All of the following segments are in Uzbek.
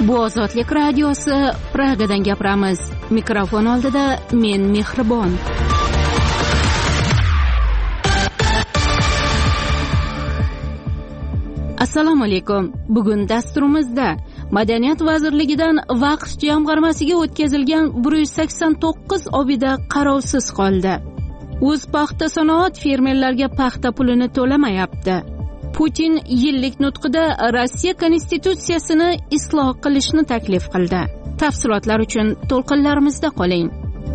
Bu Ozodlik radiosi, Pragadan gapiramiz. Mikrofon oldida men Mehribon. Assalomu alaykum. Bugun dasturimizda Madaniyat vazirligidan vaqf jamg'armasiga o'tkazilgan 189 obida qarovsiz qoldi. O'z paxta sanoat fermerlarga paxta pulini to'lamayapti. Putin yillik nutqida Rossiya konstitutsiyasini isloh qilishni taklif qildi. Tafsilotlar uchun to'lqinlarimizda qoling.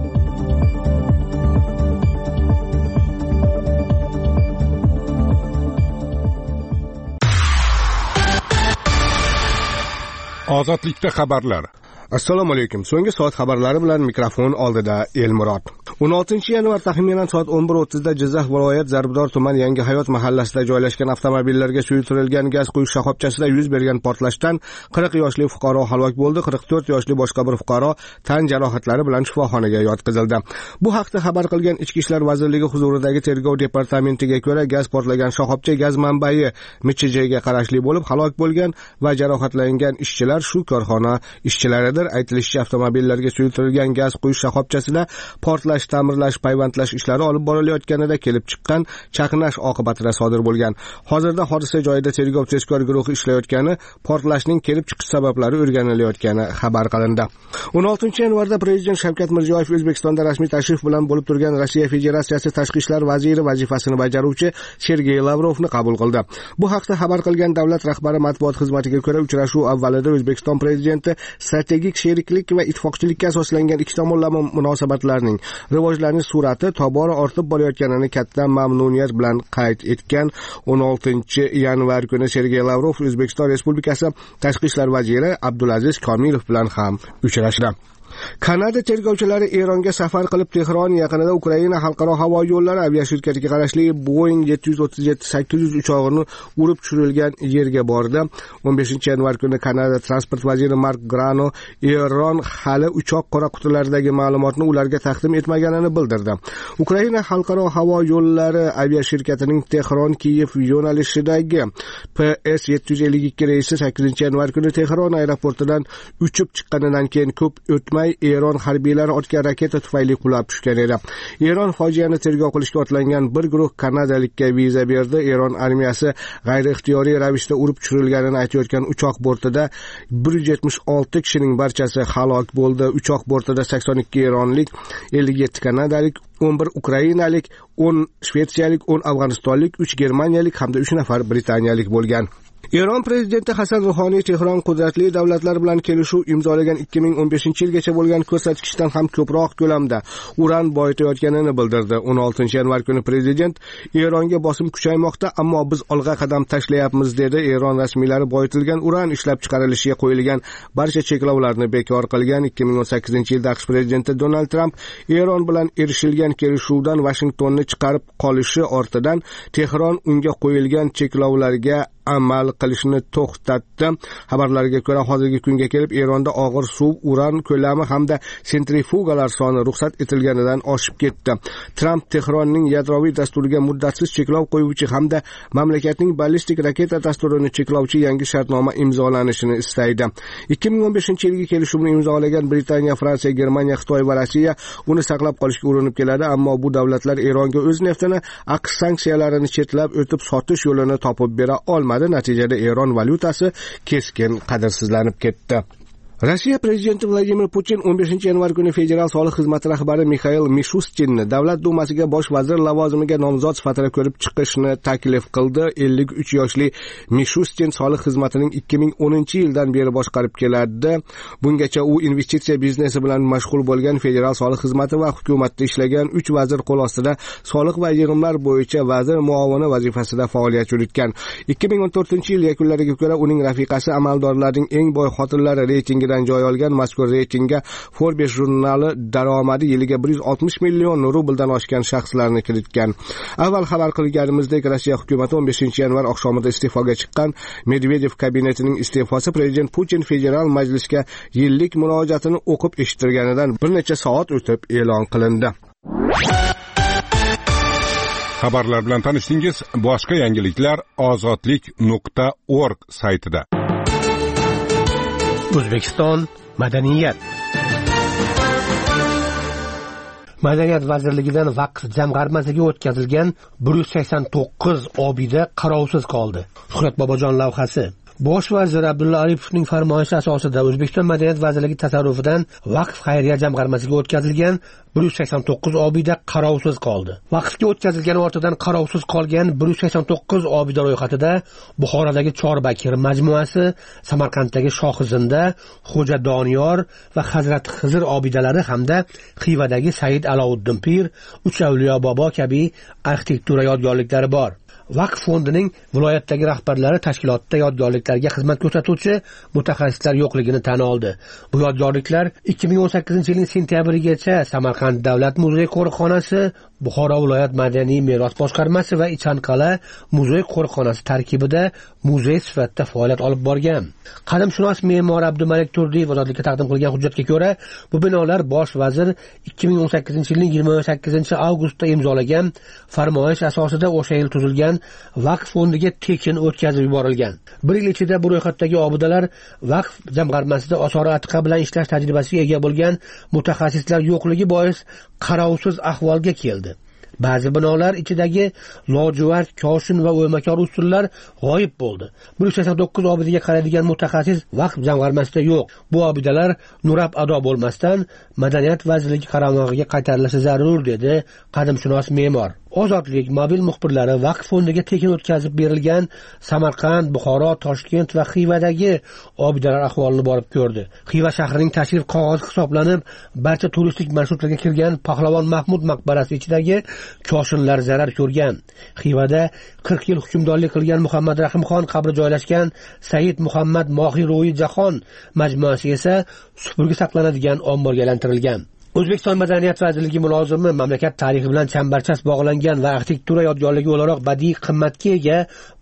Ozodlikda xabarlar. Assalomu alaykum. So'nggi soat xabarlari bilan mikrofon oldida Elmurod. 16-yanvar taxminan soat 11:30 da Jizzax viloyat Zarbdor tuman Yangi hayot mahallasida joylashgan avtomobillarga suyultirilgan gaz quyish shoxobchasida yuz bergan portlashdan 40 yoshli fuqaro halok bo'ldi. 44 yoshli boshqa bir fuqaro tan jarohatlari bilan shifoxonaga yotqizildi. Bu haqda xabar qilgan Ichki ishlar vazirligi huzuridagi tergov departamentiga ko'ra, gaz portlagan shoxobcha gaz manbai MCJga qarashli bo'lib, halok bo'lgan va jarohatlangan ishchilar shu korxona ishchilaridir. Aytilishicha, avtomobillarga suyultirilgan gaz quyish shoxobchasida portlash, ta'mirlash, payvandlash ishlari olib borilayotganida kelib chiqqan chaqnash oqibatida sodir bo'lgan. Hozirda hodisa joyida tergov-tezkor guruhi ishlayotgani, portlashning kelib chiqish sabablari o'rganilayotgani xabar qilindi. 16-yanvarda Prezident Shavkat Mirziyoyev O'zbekistonda rasmiy tashrif bilan bo'lib turgan Rossiya Federatsiyasi Tashqi ishlar vaziri vazifasini bajaruvchi Sergey Lavrovni qabul qildi. Bu haqda xabar qilgan davlat rahbari matbuot xizmatiga ko'ra, uchrashuv avvalida O'zbekiston prezidenti strategik sheriklik va ittifoqchilikka asoslangan ikki tomonlama munosabatlarning rivojlanish sur'ati tobora ortib borayotganini katta mamnuniyat bilan qayd etgan. 16-yanvar kuni Sergey Lavrov O'zbekiston Respublikasi Tashqi ishlar vaziri Abdulaziz Komilov bilan ham uchrashdi. Kanada tergovchilari Eronga safar qilib, Tehron yaqinida Ukraina xalqaro havo yo'llari aviashirkatiga qarashli Boeing 737-800 uchog'ini urib tushirilgan yerga bordi. 15-yanvar kuni Kanada transport vaziri Mark Grano Eron hali uchoq qora qutilaridagi ma'lumotni ularga taqdim etmaganini bildirdi. Ukraina xalqaro havo yo'llari aviashirkatining Tehron-Kiyev yo'nalishidagi PS-752 reysi 8-yanvar kuni Tehron aeroportidan uchib chiqqanidan keyin ko'p o'tmay Eron harbiylari otgan raketa tufayli qulab tushgan edi. Eron fojiani tergov qilishga otlangan bir guruh kanadalikka viza berdi. Eron armiyasi g'ayri-ixtiyoriy ravishda urib tushirilganini aytayotgan uchoq bortida 176 kishining barchasi halok bo'ldi. Uchoq bortida 82 eronlik, 57 kanadalik, 11 ukrainalik, 10 shvetsiyalik, 10 afg'onistonlik, 3 germaniyalik hamda 3 nafar britaniyalik bo'lgan. Eron prezidenti Hasan Ruhoniy Tehron qudratli davlatlar bilan kelishuv imzolagan 2015-yilgacha bo'lgan ko'rsatkichdan ham ko'proq ko'lamda uran boyitayotganini bildirdi. 16-yanvar kuni prezident Eronga bosim kuchaymoqda, ammo biz olg'a qadam tashlayapmiz dedi. Eron rasmiylari boyitilgan uran ishlab chiqarilishiga qo'yilgan barcha cheklovlarni bekor qilgan. 2018-yilda AQSh prezidenti Donald Trump Eron bilan erishilgan kelishuvdan Vashingtonni chiqarib qolishi ortidan Tehron unga qo'yilgan cheklovlarga amal qilishni to'xtatdi. Xabarlarga ko'ra, hozirgi kunga kelib Eronda og'ir suv, uran ko'lami hamda sentrifugalar soni ruxsat etilganidan oshib ketdi. Trump Tehronning yadroviy dasturiga muddatsiz cheklov qo'yuvchi hamda mamlakatning ballistik raketa dasturini cheklovchi yangi shartnoma imzolanishini istaydi. 2015-yilgi kelishuvni imzolagan Britaniya, Fransiya, Germaniya, Xitoy va Rossiya uni saqlab qolishga urinib keladi, ammo bu davlatlar Eronga o'z neftini AQSh sanksiyalarini chetlab o'tib sotish yo'lini topib bera olmadi. Natijada Eron valyutasi keskin qadrsizlanib ketdi. Rossiya prezidenti Vladimir Putin 15-yanvar kuni federal soliq xizmati rahbari Mixail Mishustinni davlat dumasiga bosh vazir lavozimiga nomzod sifatida ko'rib chiqishni taklif qildi. 53 yoshli Mishustin soliq xizmatining 2010-yildan beri boshqarib keladi. Bungacha u investitsiya biznesi bilan mashg'ul bo'lgan, federal soliq xizmati va hukumatda ishlagan 3 vazir qo'l ostida soliq va yig'imlar bo'yicha vazir muovini vazifasida faoliyat yuritgan. 2014-yil yakunlariga ko'ra uning rafiqasi amaldorlarning eng boy xotinlari reytingi joy olgan. Mazkur reytingga Forbes jurnali daromadi yiliga 160 million rubldan oshgan shaxslarni kiritgan. Avval xabar qilganimizdek, Rossiya hukumati 15-yanvar oqshomida iste'foga chiqqan. Medvedev kabinetining iste'fosi prezident Putin federal majlisga yillik murojaatini o'qib eshittirganidan bir necha soat o'tib e'lon qilindi. Xabarlar bilan tanishdingiz. Boshqa yangiliklar ozodlik.org saytida. O'zbekiston madaniyat. Madaniyat vazirligidan vaqf jamg'armasiga o'tkazilgan 189 obida qarovsiz qoldi. Shuhrat Bobojon lavhasi. Bosh vazir Abdulla Aripovning farmoyishi asosida O'zbekiston Madaniyat vazirligi tasarrufidan vaqf xayriya jamg'armasiga o'tkazilgan 189 obida qarovsiz qoldi. Vaqfga o'tkazilgan ortidan qarovsiz qolgan 189 obida ro'yxatida Buxorodagi Chorbakir majmuasi, Samarqanddagi Shohizinda, Xo'ja Doniyor va Hazrat Xizr obidalari hamda Xivadagi Said Alovuddin Pir, Uchavliyo Bobo kabi arxitektura yodgorliklari bor. Vaqf fondining viloyatdagi rahbarlari tashkilotda yodgorliklarga xizmat ko'rsatuvchi mutaxassislar yo'qligini tan oldi. Bu yodgorliklar 2018-yilning sentyabrigacha Samarqand davlat muzey qo'riqxonasi, Buxoro viloyat madaniy meros boshqarmasi va Ichanqal'a muzey qo'riqxonasi tarkibida muzey sifatida faoliyat olib borgan. Qadimshunos me'mor Abdumalik Turdiyev ozodlikka taqdim qilgan hujjatga ko'ra, bu binolar bosh vazir 2018-yilning 28-avgustda imzolagan farmoyish asosida o'sha yil tuzilgan vaqf fondiga tekin o'tkazib yuborilgan. Bir yil ichida bu ro'yxatdagi obidalar vaqf jamg'armasida osora-atiqa bilan ishlash tajribasiga ega bo'lgan mutaxassislar yo'qligi bois qarovsiz ahvolga keldi. Ba'zi binolar ichidagi lojuvard, koshin va o'ymakor usullar g'oyib bo'ldi. 189 obidaga qaraydigan mutaxassis vaqf jamg'armasida yo'q. Bu obidalar nurab ado bo'lmasdan Madaniyat vazirligi qaramog'iga qaytarilishi zarur, dedi qadimshunos me'mor. Ozodlik mobil muxbirlari vaqf fondiga tekin o'tkazib berilgan Samarqand, Buxoro, Toshkent va Xivadagi obidalar ahvolini borib ko'rdi. Xiva shahrining tashrif qog'ozi hisoblanib, barcha turistik marshrutlarga kirgan Pahlavon Mahmud maqbarasi ichidagi koshinlar zarar ko'rgan. Xivada 40 yil hukmdorlik qilgan Muhammad Rahimxon qabri joylashgan Said Muhammad Mohiro'yi Jahon majmuasi esa supurgi saqlanadigan omborga aylantirilgan. O'zbekiston Madaniyat vazirligi mulozimi mamlakat tarixi bilan chambarchas bog'langan va arxitektura yodgorligi o'laroq badiiy qimmatga ega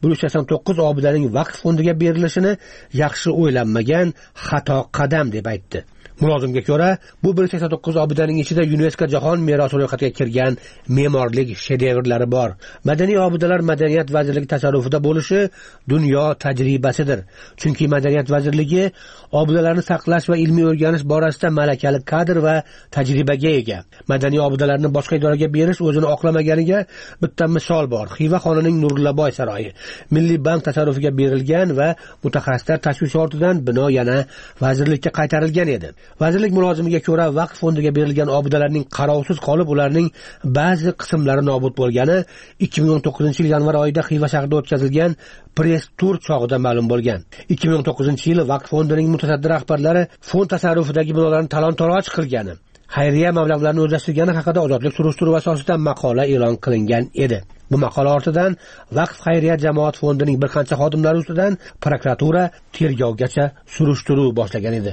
189 obidaning vaqf fondiga berilishini yaxshi o'ylanmagan xato qadam deb aytdi. Mulozimga ko'ra, bu 189 obidaning ichida UNESCO jahon merosi ro'yxatiga kirgan me'morlik shedevrlari bor. Madaniy obidalar Madaniyat vazirligi tasarrufida bo'lishi dunyo tajribasidir. Chunki Madaniyat vazirligi obidalarni saqlash va ilmiy o'rganish borasida malakali kadr va tajribaga ega. Madaniy obidalarni boshqa idoraga berish o'zini oqlamaganiga bitta misol bor. Xiva xonining Nurillaboy saroyi Milliy bank tasarrufiga berilgan va mutaxassislar tashvishi ortidan bino yana vazirlikka qaytarilgan edi. Vazirlik mulozimiga ko'ra, vaqf fondiga berilgan obidalarning qarovsiz qolib, ularning ba'zi qismlari nobud bo'lgani 2019-yil yanvar oyida Xiva shahrida o'tkazilgan press tur chog'ida ma'lum bo'lgan. 2019-yil vaqf fondining mutasaddi rahbarlari fond tasarrufidagi binolarni talon-toroj qilgani, xayriya mablag'larini o'zlashtirgani haqida ozodlik surishtiruvi asosida maqola e'lon qilingan edi. Bu maqola ortidan vaqf xayriya jamoat fondining bir qancha xodimlari ustidan prokuratura tergovgacha surishtiruv boshlagan edi.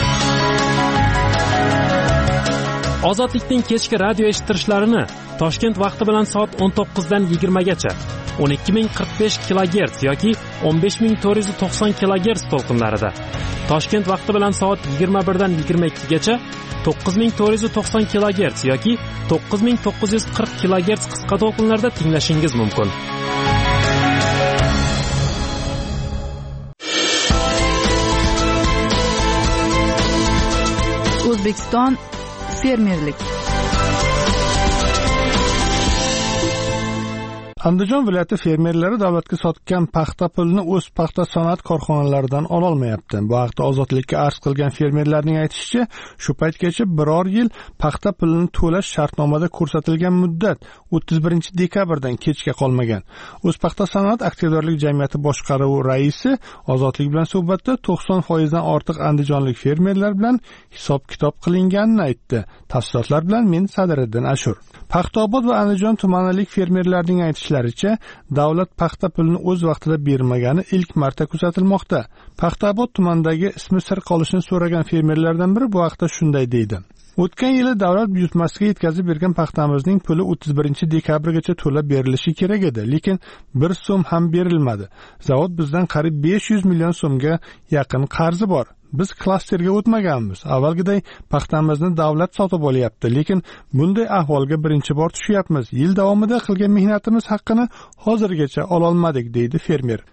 Ozodlikning kechki radio eshittirishlarini Toshkent vaqti bilan soat 19 dan 20 gacha 12045 kHz yoki 15490 kHz to'lqinlarida, Toshkent vaqti bilan soat 21 dan 22 gacha 9490 kHz yoki 9940 kHz qisqa to'lqinlarda tinglashingiz mumkin. O'zbekiston fermerlik. Andijon viloyati fermerlari davlatga sotgan paxta pulini o'z paxta sanoat korxonalaridan ola olmayapti. Bu haqda Ozodlikka arz qilgan fermerlarning aytishicha, shu paytgacha biror yil paxta pulini to'lash shartnomada ko'rsatilgan muddat 31 dekabrdan kechga qolmagan. O'z paxta sanoat aksiyadorlik jamiyati boshqaruvi raisi Ozodlik bilan suhbatda 90% dan ortiq andijonlik fermerlar bilan hisob-kitob qilinganini aytdi. Tafsilotlar bilan men Sadiriddin Ashur. Paxtaobod va Andijon tumanlik fermerlarning aytishlaricha, davlat paxta pulini o'z vaqtida bermagani ilk marta kuzatilmoqda. Paxtaobod tumanidagi ismi sir qolishini so'ragan fermerlardan biri bu haqda shunday deydi. O'tgan yili davlat buyurtmasiga yetkazib bergan paxtamizning puli 31 dekabrgacha to'lab berilishi kerak edi, lekin 1 so'm ham berilmadi. Zavod bizdan qariyb 500 million so'mga yaqin qarzi bor. Biz klasterga o'tmaganmiz. Avvalgiday paxtamizni davlat sotib olyapti, lekin bunday ahvolga birinchi bor tushyapmiz. Yil davomida qilgan mehnatimiz haqqini hozirgacha ola olmadik, deydi fermer.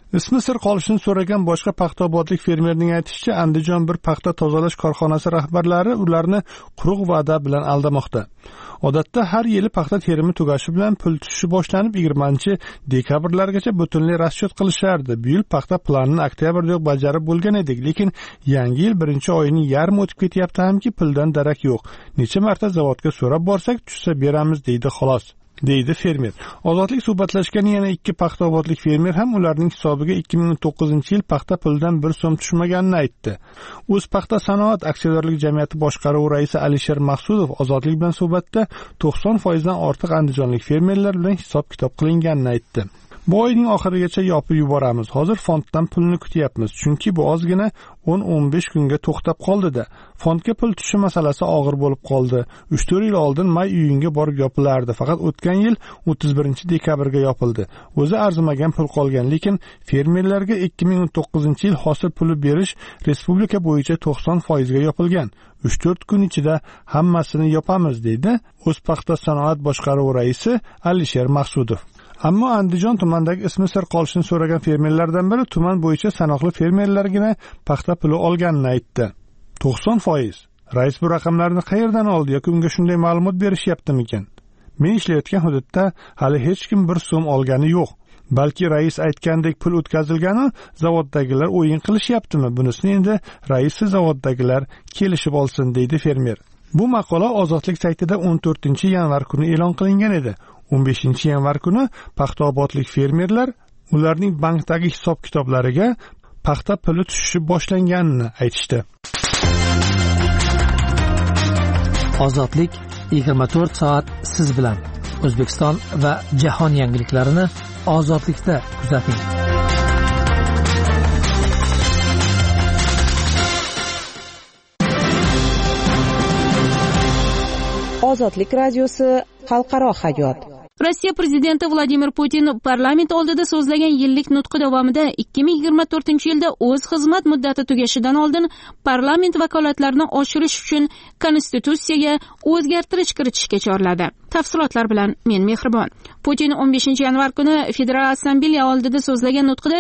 Ismi sir qolishini so'ragan boshqa paxtaobodlik fermerning aytishicha, Andijon bir paxta tozalash korxonasi rahbarlari ularni quruq va'da bilan aldamoqda. Odatda har yili paxta terimi tugashi bilan pul tushishi boshlanib 20-dekabrlargacha butunlay расчет qilishardi. Bu yil paxta planini oktyabrda bajarib bo'lgan edik, lekin yangi yil 1-oyining yarmi o'tib ketyapti hamki puldan darak yo'q. Necha marta zavodga so'rab borsak, tushsa beramiz deydi xolos, deydi fermer. Ozodlik suhbatlashgan yana 2 paxtaobodlik fermer ham ularning hisobiga 2009-yil paxta pulidan 1 so'm tushmaganini aytdi. O'z paxta sanoat aksiyadorlik jamiyati boshqaruvi raisi Alisher Maqsudov ozodlik bilan suhbatda 90% dan ortiq andijonlik fermerlar bilan hisob-kitob qilinganini aytdi. Bu oyning oxirigacha yopib yuboramiz. Hozir fonddan pulni kutyapmiz, chunki bu ozgina 10-15 kunga to'xtab qoldi-da. Fondga pul tushishi masalasi og'ir bo'lib qoldi. 3-4 yil oldin may uyinga borib yopilardi, faqat o'tgan yil 31-dekabrga yopildi. O'zi arzimagan pul qolgan, lekin fermerlarga 2019-yil hosil puli berish respublika bo'yicha 90% ga yopilgan. 3-4 kun ichida hammasini yopamiz, deydi o'z paxta sanoat boshqaruvi raisi Alisher Maqsudov. Ammo Andijon tumanidagi ismi sir qolishini so'ragan fermerlardan biri tuman bo'yicha sanoqli fermerlargina paxta puli olganini aytdi. 90%. Rais bu raqamlarni qayerdan oldi yoki unga shunday ma'lumot berishyaptimikan? Men ishlayotgan hududda hali hech kim 1 so'm olgani yo'q. Balki rais aytgandek pul o'tkazilgani zavoddagilar o'yin qilishyaptimi? Bunisini endi rais zavoddagilar kelishib olsin, deydi fermer. Bu maqola Ozodlik saytida 14-yanvar kuni e'lon qilingan edi. 15-yanvar kuni paxtaobodlik fermerlar ularning bankdagi hisob-kitoblariga paxta puli tushishi boshlanganini aytishdi. Ozodlik 24 soat siz bilan. O'zbekiston va jahon yangiliklarini Ozodlikda kuzating. Ozodlik radiosi xalqaro hayot. Rossiya prezidenti Vladimir Putin parlament oldida so'zlagan yillik nutqi davomida 2024-yilda o'z xizmat muddati tugashidan oldin parlament vakolatlarini oshirish uchun konstitutsiyaga o'zgartirish kiritishga chorladi. Tafsilotlar bilan men Mehribon. Putin 15-yanvar kuni Federal Assambleya oldida so'zlagan nutqida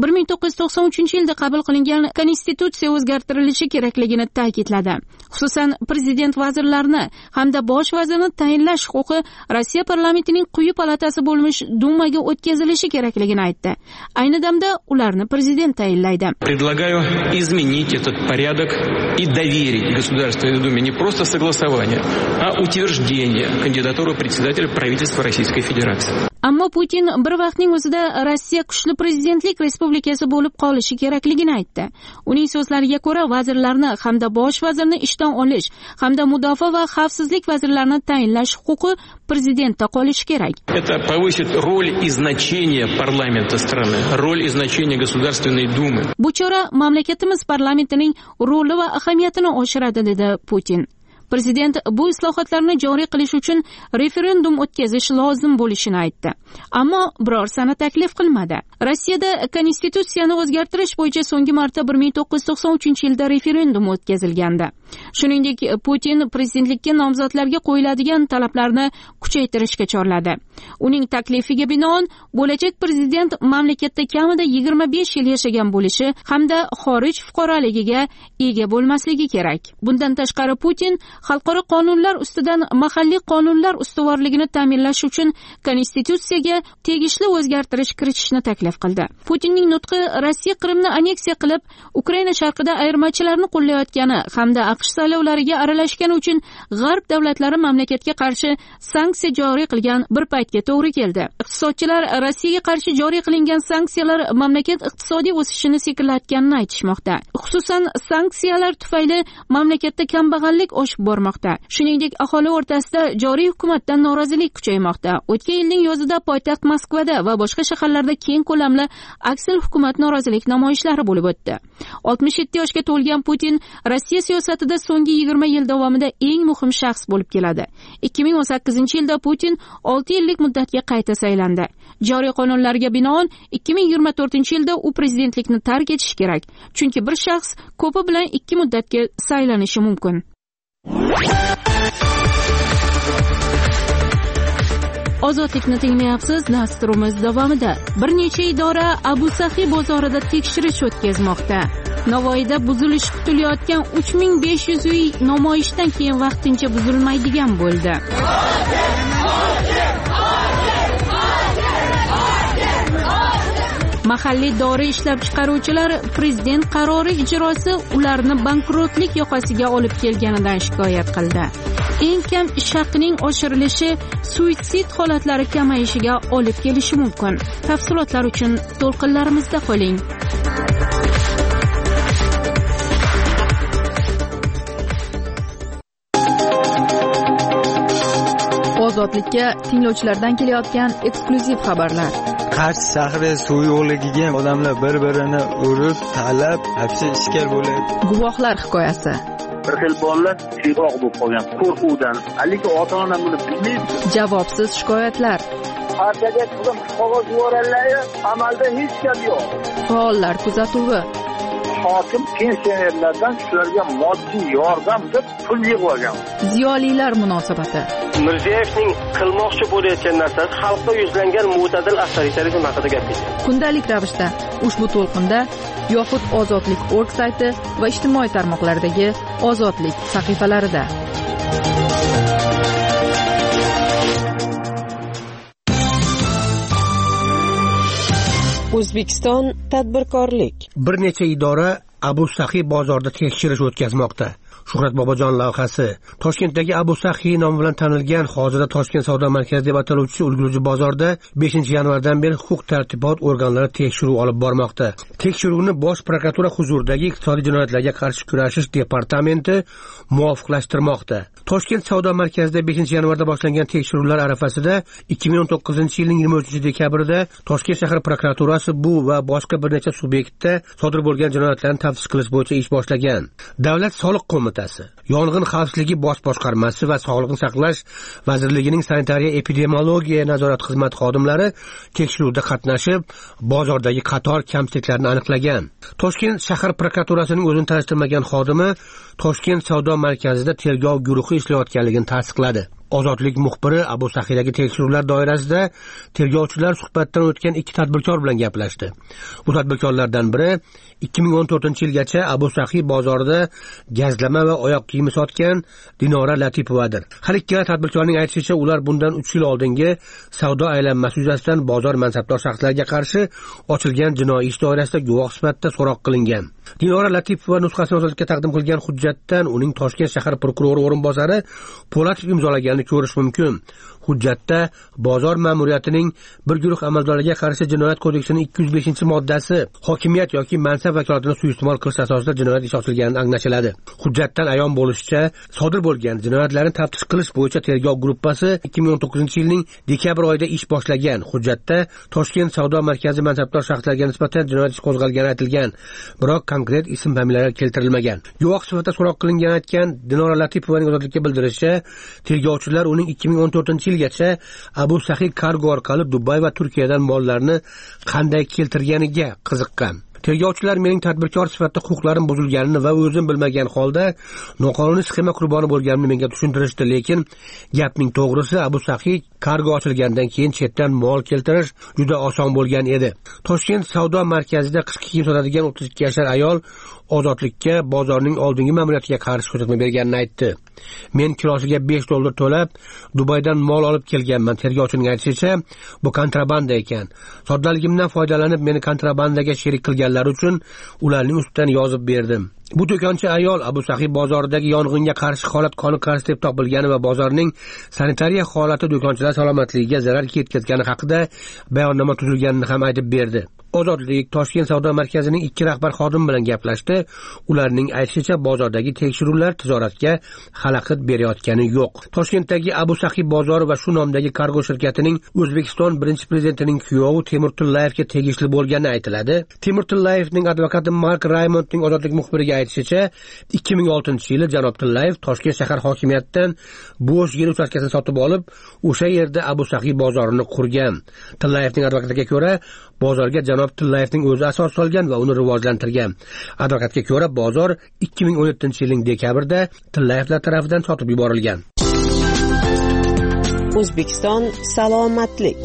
1993-yilda qabul qilingan konstitutsiya o'zgartirilishi kerakligini ta'kidladi. Xususan, prezident vazirlarni hamda bosh vazirni tayinlash huquqi Rossiya parlamentining quyi palatasi bo'lmish Dumaga o'tkazilishi kerakligini aytdi. Ayni damda ularni prezident tayinlaydi. Предлагаю изменить этот порядок и доверить Государственной Думе не просто согласование, а утверждение кандидатуры председателя правительства Российской Федерации. Ammo Putin bir vaqtning o'zida Rossiya kuchli prezidentlik respublikasi bo'lib qolishi kerakligini aytdi. Uning so'zlariga ko'ra, vazirlarni hamda bosh vazirni ishdan olish hamda mudofaa va xavfsizlik vazirlarini tayinlash huquqi prezidentda qolishi kerak. Это повысит роль и значение парламента страны, роль и значение Государственной Думы. Bu chora mamlakatimiz parlamentining roli va ahamiyatini oshiradi, dedi Putin. Prezident bu islohotlarni joriy qilish uchun referendum o'tkazish lozim bo'lishini aytdi. Ammo biror sana taklif qilmadi. Rossiyada konstitutsiyani o'zgartirish bo'yicha so'nggi marta 1993-yilda referendum o'tkazilgandi. Shuningdek, Putin prezidentlikka nomzodlarga qo'yiladigan talablarni kuchaytirishga chorladi. Uning taklifiga binoan bo'lajak prezident mamlakatda kamida 25 yil yashagan bo'lishi hamda xorij fuqaroligiga ega bo'lmasligi kerak. Bundan tashqari Putin xalqaro qonunlar ustidan mahalliy qonunlar ustuvorligini ta'minlash uchun konstitutsiyaga tegishli o'zgartirish kiritishni taklif qildi. Putinning nutqi Rossiya Qrimni aneksiya qilib, Ukraina sharqida ayirmachilarni qo'llayotgani hamda AQSh saylovlariga aralashgani uchun G'arb davlatlari mamlakatga qarshi sanksiya joriy qilgan bir paytga to'g'ri keldi. Iqtisodchilar Rossiyaga qarshi joriy qilingan sanksiyalar mamlakat iqtisodiy o'sishini sekinlatganini aytishmoqda. Xususan, sanksiyalar tufayli mamlakatda kambag'allik oshib bormoqda. Shuningdek, aholi o'rtasida joriy hukumatdan norozilik kuchaymoqda. O'tgan yilning yozida poytaxt Moskvada va boshqa shaharlarda keng ko'lamli aksil hukumat norozilik namoyishlari bo'lib o'tdi. 67 yoshga to'lgan Putin Rossiya siyosatida so'nggi 20 yil davomida eng muhim shaxs bo'lib keladi. 2018-yilda Putin 6 yillik muddatga qayta saylandi. Joriy qonunlarga binoan 2024-yilda u prezidentlikni tark etishi kerak, chunki bir shaxs ko'pi bilan 2 muddatga saylanishi mumkin. Ozodlikni tinglayapsiz. Dasturimiz davomida bir necha idora Abu Saxiy bozorida tekshirish o'tkazmoqda. Navoiyda buzilishi kutilayotgan 3500 uy namoyishdan keyin vaqtincha buzilmaydigan bo'ldi. Mahalliy dori ishlab chiqaruvchilar prezident qarori ijrosi ularni bankrotlik yoqasiga olib kelganidan shikoyat qildi. Eng kam ish haqining oshirilishi suitsid holatlari kamayishiga olib kelishi mumkin. Tafsilotlar uchun to'lqinlarimizda qoling. Ozodlikka tinglovchilardan kelayotgan eksklyuziv xabarlar. Qarshi shahri suv yo'qligiga odamlar bir-birini urib, talab, hapsi ishkal bo'ladi. Guvohlar hikoyasi. Bir xil bolalar chiroq bo'lib qolgan qo'rquvdan, haligi ota-ona buni bilmaydi. Javobsiz shikoyatlar. Partiyaga qizim qog'oz yuboradilar, amalda hech gap yo'q. Faollar kuzatuvi. Hokim pensionerlardan shularga moddiy yordam deb pul yig'ib olgan. Ziyolilar munosabati. Mirziyoyevning qilmoqchi bo'layotgan narsasi xalqqa yuzlangan mo'tadil avtoritarizm haqida gapirdi. Kundalik ravishda ushbu to'lqinda yoxud ozodlik.org sayti va ijtimoiy tarmoqlardagi ozodlik sahifalarida. O'zbekiston tadbirkorlik. Bir necha idora Abu Saxiy bozorida tekshirish o'tkazmoqda. Shuhrat Bobojon loyihasi. Toshkentdagi Abu Saxiy nomi bilan tanilgan, hozirda Toshkent savdo markazi deb ataluvchi ulgurji bozorda 5-yanvardan beri huquq-tartibot organlari tekshiruv olib bormoqda. Tekshiruvni Bosh prokuratura huzuridagi iqtisodiy jinoyatlarga qarshi kurashish departamenti muvofiqlashtirmoqda. Toshkent savdo markazida 5-yanvarda boshlangan tekshiruvlar arafasida 2019-yilning 23-dekabrida Toshkent shahar prokuraturasi bu va boshqa bir necha subyektda sodir bo'lgan jinoyatlarni taftish qilish bo'yicha ish boshlagan. Davlat soliq qo'mitasi, Yong'in xavfsizligi bosh boshqarmasi va Sog'liqni saqlash vazirligining sanitariya epidemiologiya nazorat xizmati xodimlari tekshiruvda qatnashib, bozordagi qator kamchiliklarni aniqlagan. Toshkent shahar prokuraturasining o'zini tanishtirmagan xodimi Toshkent savdo markazida tergov guruhi ishlayotganligini tasdiqladi. Ozodlik muxbiri Abu Saxiydagi tekshiruvlar doirasida tergovchilar suhbatdan o'tgan ikki tadbirkor bilan gaplashdi. Bu tadbirkorlardan biri 2014-yilgacha Abu Saxiy bozorida gazlama va oyoq kiyimi sotgan Dinora Latipovadir. Har ikkala tadbirkorning aytishicha, ular bundan 3 yil oldingi savdo aylanmasi yuzasidan bozor mansabdor shaxslarga qarshi ochilgan jinoiy ish doirasida guvoh sifatida so'roq qilingan. Dinora Latipova nusxasini ozodlikka taqdim qilgan hujjatdan uning Toshkent shahar prokurori o'rinbosari Po'latov imzolaganini ko'rish mumkin. Hujjatda bozor ma'muriyatining bir guruh amaldorlarga qarshi jinoyat kodeksining 205-moddasi hokimiyat yoki mansab vakolatini suiiste'mol qilish asosida jinoyat ishi ochilgani anglashiladi. Hujjatdan ayon bo'lishicha, sodir bo'lgan jinoyatlarni taftish qilish bo'yicha tergov gruppasi 2019-yilning dekabr oyida ish boshlagan. Hujjatda Toshkent savdo markazi mansabdor shaxslarga nisbatan jinoyat ishi qo'zg'algani aytilgan, biroq konkret ism familiyalar keltirilmagan. Guvoh sifatida so'roq qilingan aytgan Dinora Latipovaning ozodlikka bildirishicha, tergovchilar uning 2014-yilgacha Abu Saxiy kargo orqali Dubay va Turkiyadan mollarni qanday keltirganiga qiziqqan. Tergovchilar mening tadbirkor sifatida huquqlarim buzilganini va o'zim bilmagan holda noqonuniy sxema qurboni bo'lganimni menga tushuntirishdi, lekin gapning to'g'risi Abu Saxiy kargo ochilgandan keyin chetdan mol keltirish juda oson bo'lgan edi. Toshkent savdo markazida qishki kiyim sotadigan 32 yoshli ayol ozodlikka bozorning oldingi ma'muriyatiga qarshi ko'rsatma berganini aytdi. Men kilosiga $5 to'lab Dubaydan mol olib kelganman. Tergovchining aytishicha, bu kontrabanda ekan. Soddaligimdan foydalanib meni kontrabandaga sherik qilganlar uchun ularning ustidan yozib berdim. Bu do'konchi ayol Abu Saxiy bozoridagi yong'inga qarshi holat qoniqarsiz deb topilgani va bozorning sanitariya holati do'konchilar salomatligiga zarar yetkazgani haqida bayonnoma tuzilganini ham aytib berdi. Ozodlik Toshkent savdo markazining 2 rahbar xodim bilan gaplashdi. Ularning aytishicha, bozordagi tekshiruvlar tijoratga xalaqit berayotgani yo'q. Toshkentdagi Abu Saxiy bozori va shu nomdagi kargo shirkatining O'zbekiston birinchi prezidentining kuyovi Temur Tillayevga tegishli bo'lgani aytiladi. Temur Tillayevning advokati Mark Raymondning ozodlik muxbiriga aytishicha, 2006-yili janob Tillayev Toshkent shahar hokimiyatidan bo'sh yer uchastkasini sotib olib, o'sha yerda Abu Saxiy bozorini qurgan. Tillayevning advokatiga ko'ra, bozorga janob Tillayevning o'zi asos solgan va uni rivojlantirgan. Advokatga ko'ra, bozor 2017-yilning dekabrida Tillayevlar tomonidan sotib yuborilgan. O'zbekiston salomatlik.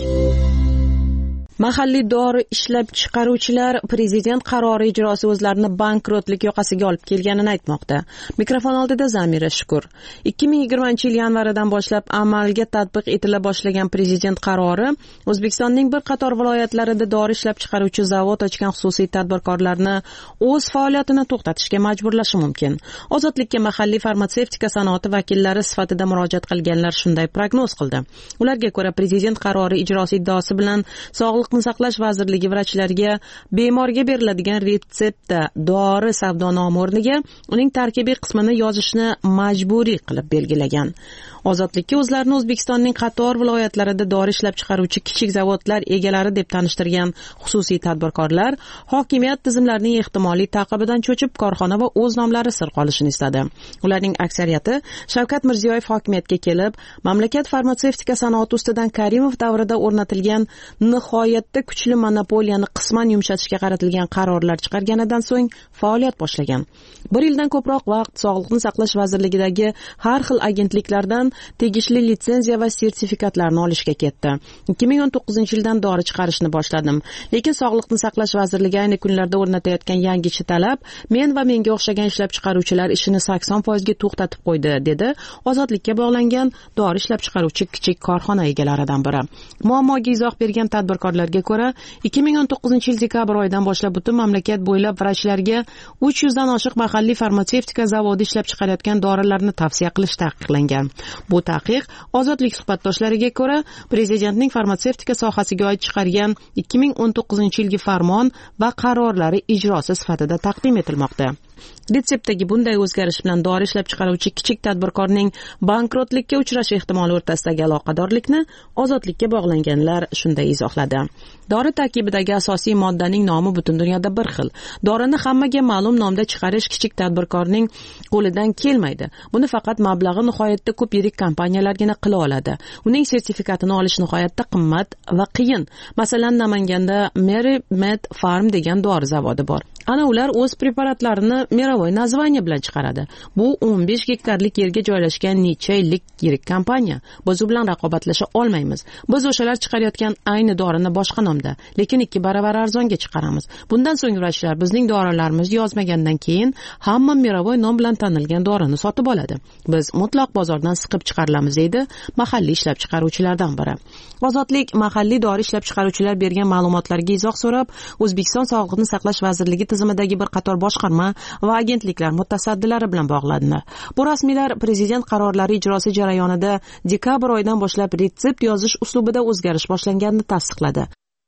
Mahalliy dori ishlab chiqaruvchilar prezident qarori ijrosi o'zlarini bankrotlik yoqasiga olib kelganini aytmoqda. Mikrofon oldida Zamira Shukur. 2020-yil yanvaridan boshlab amalga tatbiq etila boshlagan prezident qarori O'zbekistonning bir qator viloyatlarida dori ishlab chiqaruvchi zavod ochgan xususiy tadbirkorlarni o'z faoliyatini to'xtatishga majburlashi mumkin. Ozodlikka mahalliy farmatsevtika sanoati vakillari sifatida murojaat qilganlar shunday prognoz qildi. Ularga ko'ra prezident qarori ijrosi iddaosi bilan Sog'liqni saqlash vazirligi vrachlariga bemorga beriladigan retseptda dori savdo nomi o'rniga uning tarkibiy qismini yozishni majburiy qilib belgilagan. Ozodlikka o'zlarini O'zbekistonning qator viloyatlarida dori ishlab chiqaruvchi kichik zavodlar egalari deb tanishtirgan xususiy tadbirkorlar hokimiyat tizimlarining ehtimoliy ta'qibidan cho'chib korxona va o'z nomlari sir qolishini istadi. Ularning aksariyati Shavkat Mirziyoyev hokimiyatga kelib, mamlakat farmatsevtika sanoati ustidan Karimov davrida o'rnatilgan nihoyatda kuchli monopoliyani qisman yumshatishga qaratilgan qarorlar chiqarganidan so'ng faoliyat boshlagan. 1 yildan ko'proq vaqt Sog'liqni saqlash vazirligidagi har xil agentliklardan tegishli litsenziya va sertifikatlarni olishga ketdi. 2019-yildan dori chiqarishni boshladim. Lekin Sog'liqni saqlash vazirligi ayni kunlarda o'rnatayotgan yangicha talab men va menga o'xshagan ishlab chiqaruvchilar ishini 80% ga to'xtatib qo'ydi, dedi ozodlikka bog'langan dori ishlab chiqaruvchi kichik korxona egalaridan biri. Muammoga izoh bergan tadbirkorlarga ko'ra, 2019-yil dekabr oyidan boshlab butun mamlakat bo'ylab vrachlarga 300 dan oshiq mahalliy farmatsevtika zavodi ishlab chiqarayotgan dorilarni tavsiya qilish taqiqlangan. Bu taqiq ozodlik suhbatdoshlariga ko'ra prezidentning farmatsevtika sohasiga oid chiqargan 2019-yilgi farmon va qarorlari ijrosi sifatida taqdim etilmoqda. Retseptdagi bunday o'zgarish bilan dori ishlab chiqaruvchi kichik tadbirkorning bankrotlikka uchrashi ehtimoli o'rtasidagi aloqadorlikni ozodlikka bog'langanlar shunday izohladi. Dori tarkibidagi asosiy moddaning nomi butun dunyoda bir xil. Dorini hammaga ma'lum nomda chiqarish kichik tadbirkorning qo'lidan kelmaydi. Buni faqat mablag'i nihoyatda ko'p yirik kompaniyalargina qila oladi. Uning sertifikatini olish nihoyatda qimmat va qiyin. Masalan, Namanganda Mary Med Farm degan dori zavodi bor. Ana ular o'z preparatlarini Mirovoy nazvaniya bilan chiqaradi. Bu 15 gektarlik yerga joylashgan necha yillik yirik kompaniya. Biz u bilan raqobatlasha olmaymiz. Biz o'shalar chiqarayotgan ayni dorini boshqa nomda, lekin 2 baravar arzonga chiqaramiz. Bundan so'ng vrachlar bizning dorilarimizni yozmagandan keyin hamma Mirovoy nom bilan tanilgan dorini sotib oladi. Biz mutlaq bozordan siqib chiqarilamiz, deydi mahalliy ishlab chiqaruvchilardan biri. Ozodlik mahalliy dori ishlab chiqaruvchilar bergan ma'lumotlarga izoh so'rab, O'zbekiston Sog'liqni saqlash vazirligi tizimidagi bir qator boshqarma va agentliklar mutasaddilari bilan bog'landi. Bu rasmiylar prezident qarorlari ijrosi jarayonida dekabr oyidan boshlab retsept yozish uslubida o'zgarish boshlanganini tasdiqladi.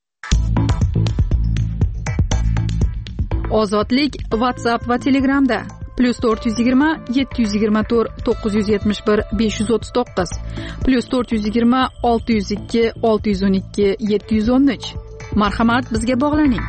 Ozodlik WhatsApp va Telegramda +420 724 971 539 +420 602 612 713. Marhamat, bizga bog'laning.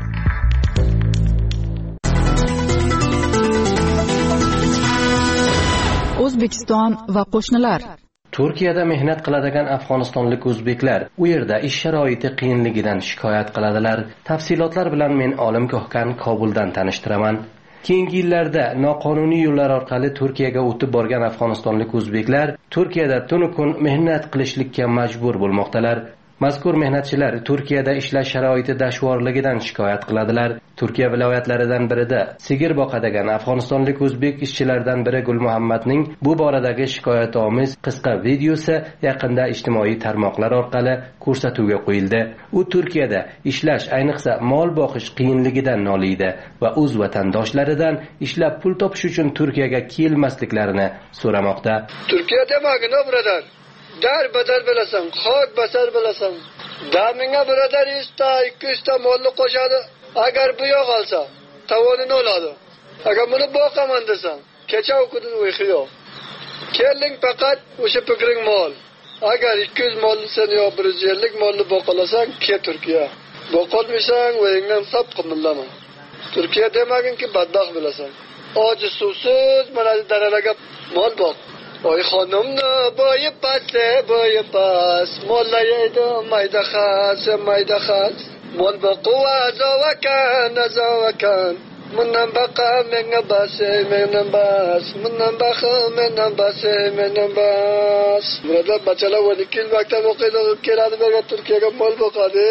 O'zbekiston va qo'shnilar. Turkiyada mehnat qiladigan afg'onistonlik o'zbeklar u yerda ish sharoiti qiyinligidan shikoyat qiladilar. Tafsilotlar bilan men Olim Ko'hkan Kobuldan tanishtiraman. Keyingi yillarda noqonuniy yo'llar orqali Turkiyaga o'tib borgan afg'onistonlik o'zbeklar Turkiyada tunu kun mehnat qilishlikka majbur bo'lmoqdalar. Mazkur mehnatchilar Turkiyada ishlash sharoiti dashvorligidan shikoyat qiladilar. Turkiya viloyatlaridan birida sigir boqadigan afg'onistonlik o'zbek ishchilardan biri Gulmuhammadning bu boradagi shikoyatomiz qisqa videosi yaqinda ijtimoiy tarmoqlar orqali ko'rsatuvga qo'yildi. U Turkiyada ishlash, ayniqsa mol boqish qiyinligidan noliydi va o'z vatandoshlaridan ishlab pul topish uchun Turkiyaga kelmasliklarini so'ramoqda. Turkiyada magna birodar dar badar bilasan, xok basar bilasan. Daminga birodar 200 ta molni qo'shadi. Agar bu yo'q olsa, tavonini oladi. Agar buni boqaman desam, kecha o'qidin uyqi yo'q. Keling faqat o'sha fikring mol. Agar 200 molni sen yo 150 molni boqalasang, ke Turkiya. Boqolmasang, o'yingdan sap qimillama. Turkiya demaginki badbaxt bilasan. Ojiz suvsiz mana daralarga mol boq. Oy xonimni bo'yi pas, mollaydi mayda xas. Mol boquv azovakan. Bundan baqa menga bas, mendan bas. Bundan baqa mendan bas, mendan bas. Burada bachalar 12 yil maktab o'qiydi, keladi berga Turkiyaga mol boqadi.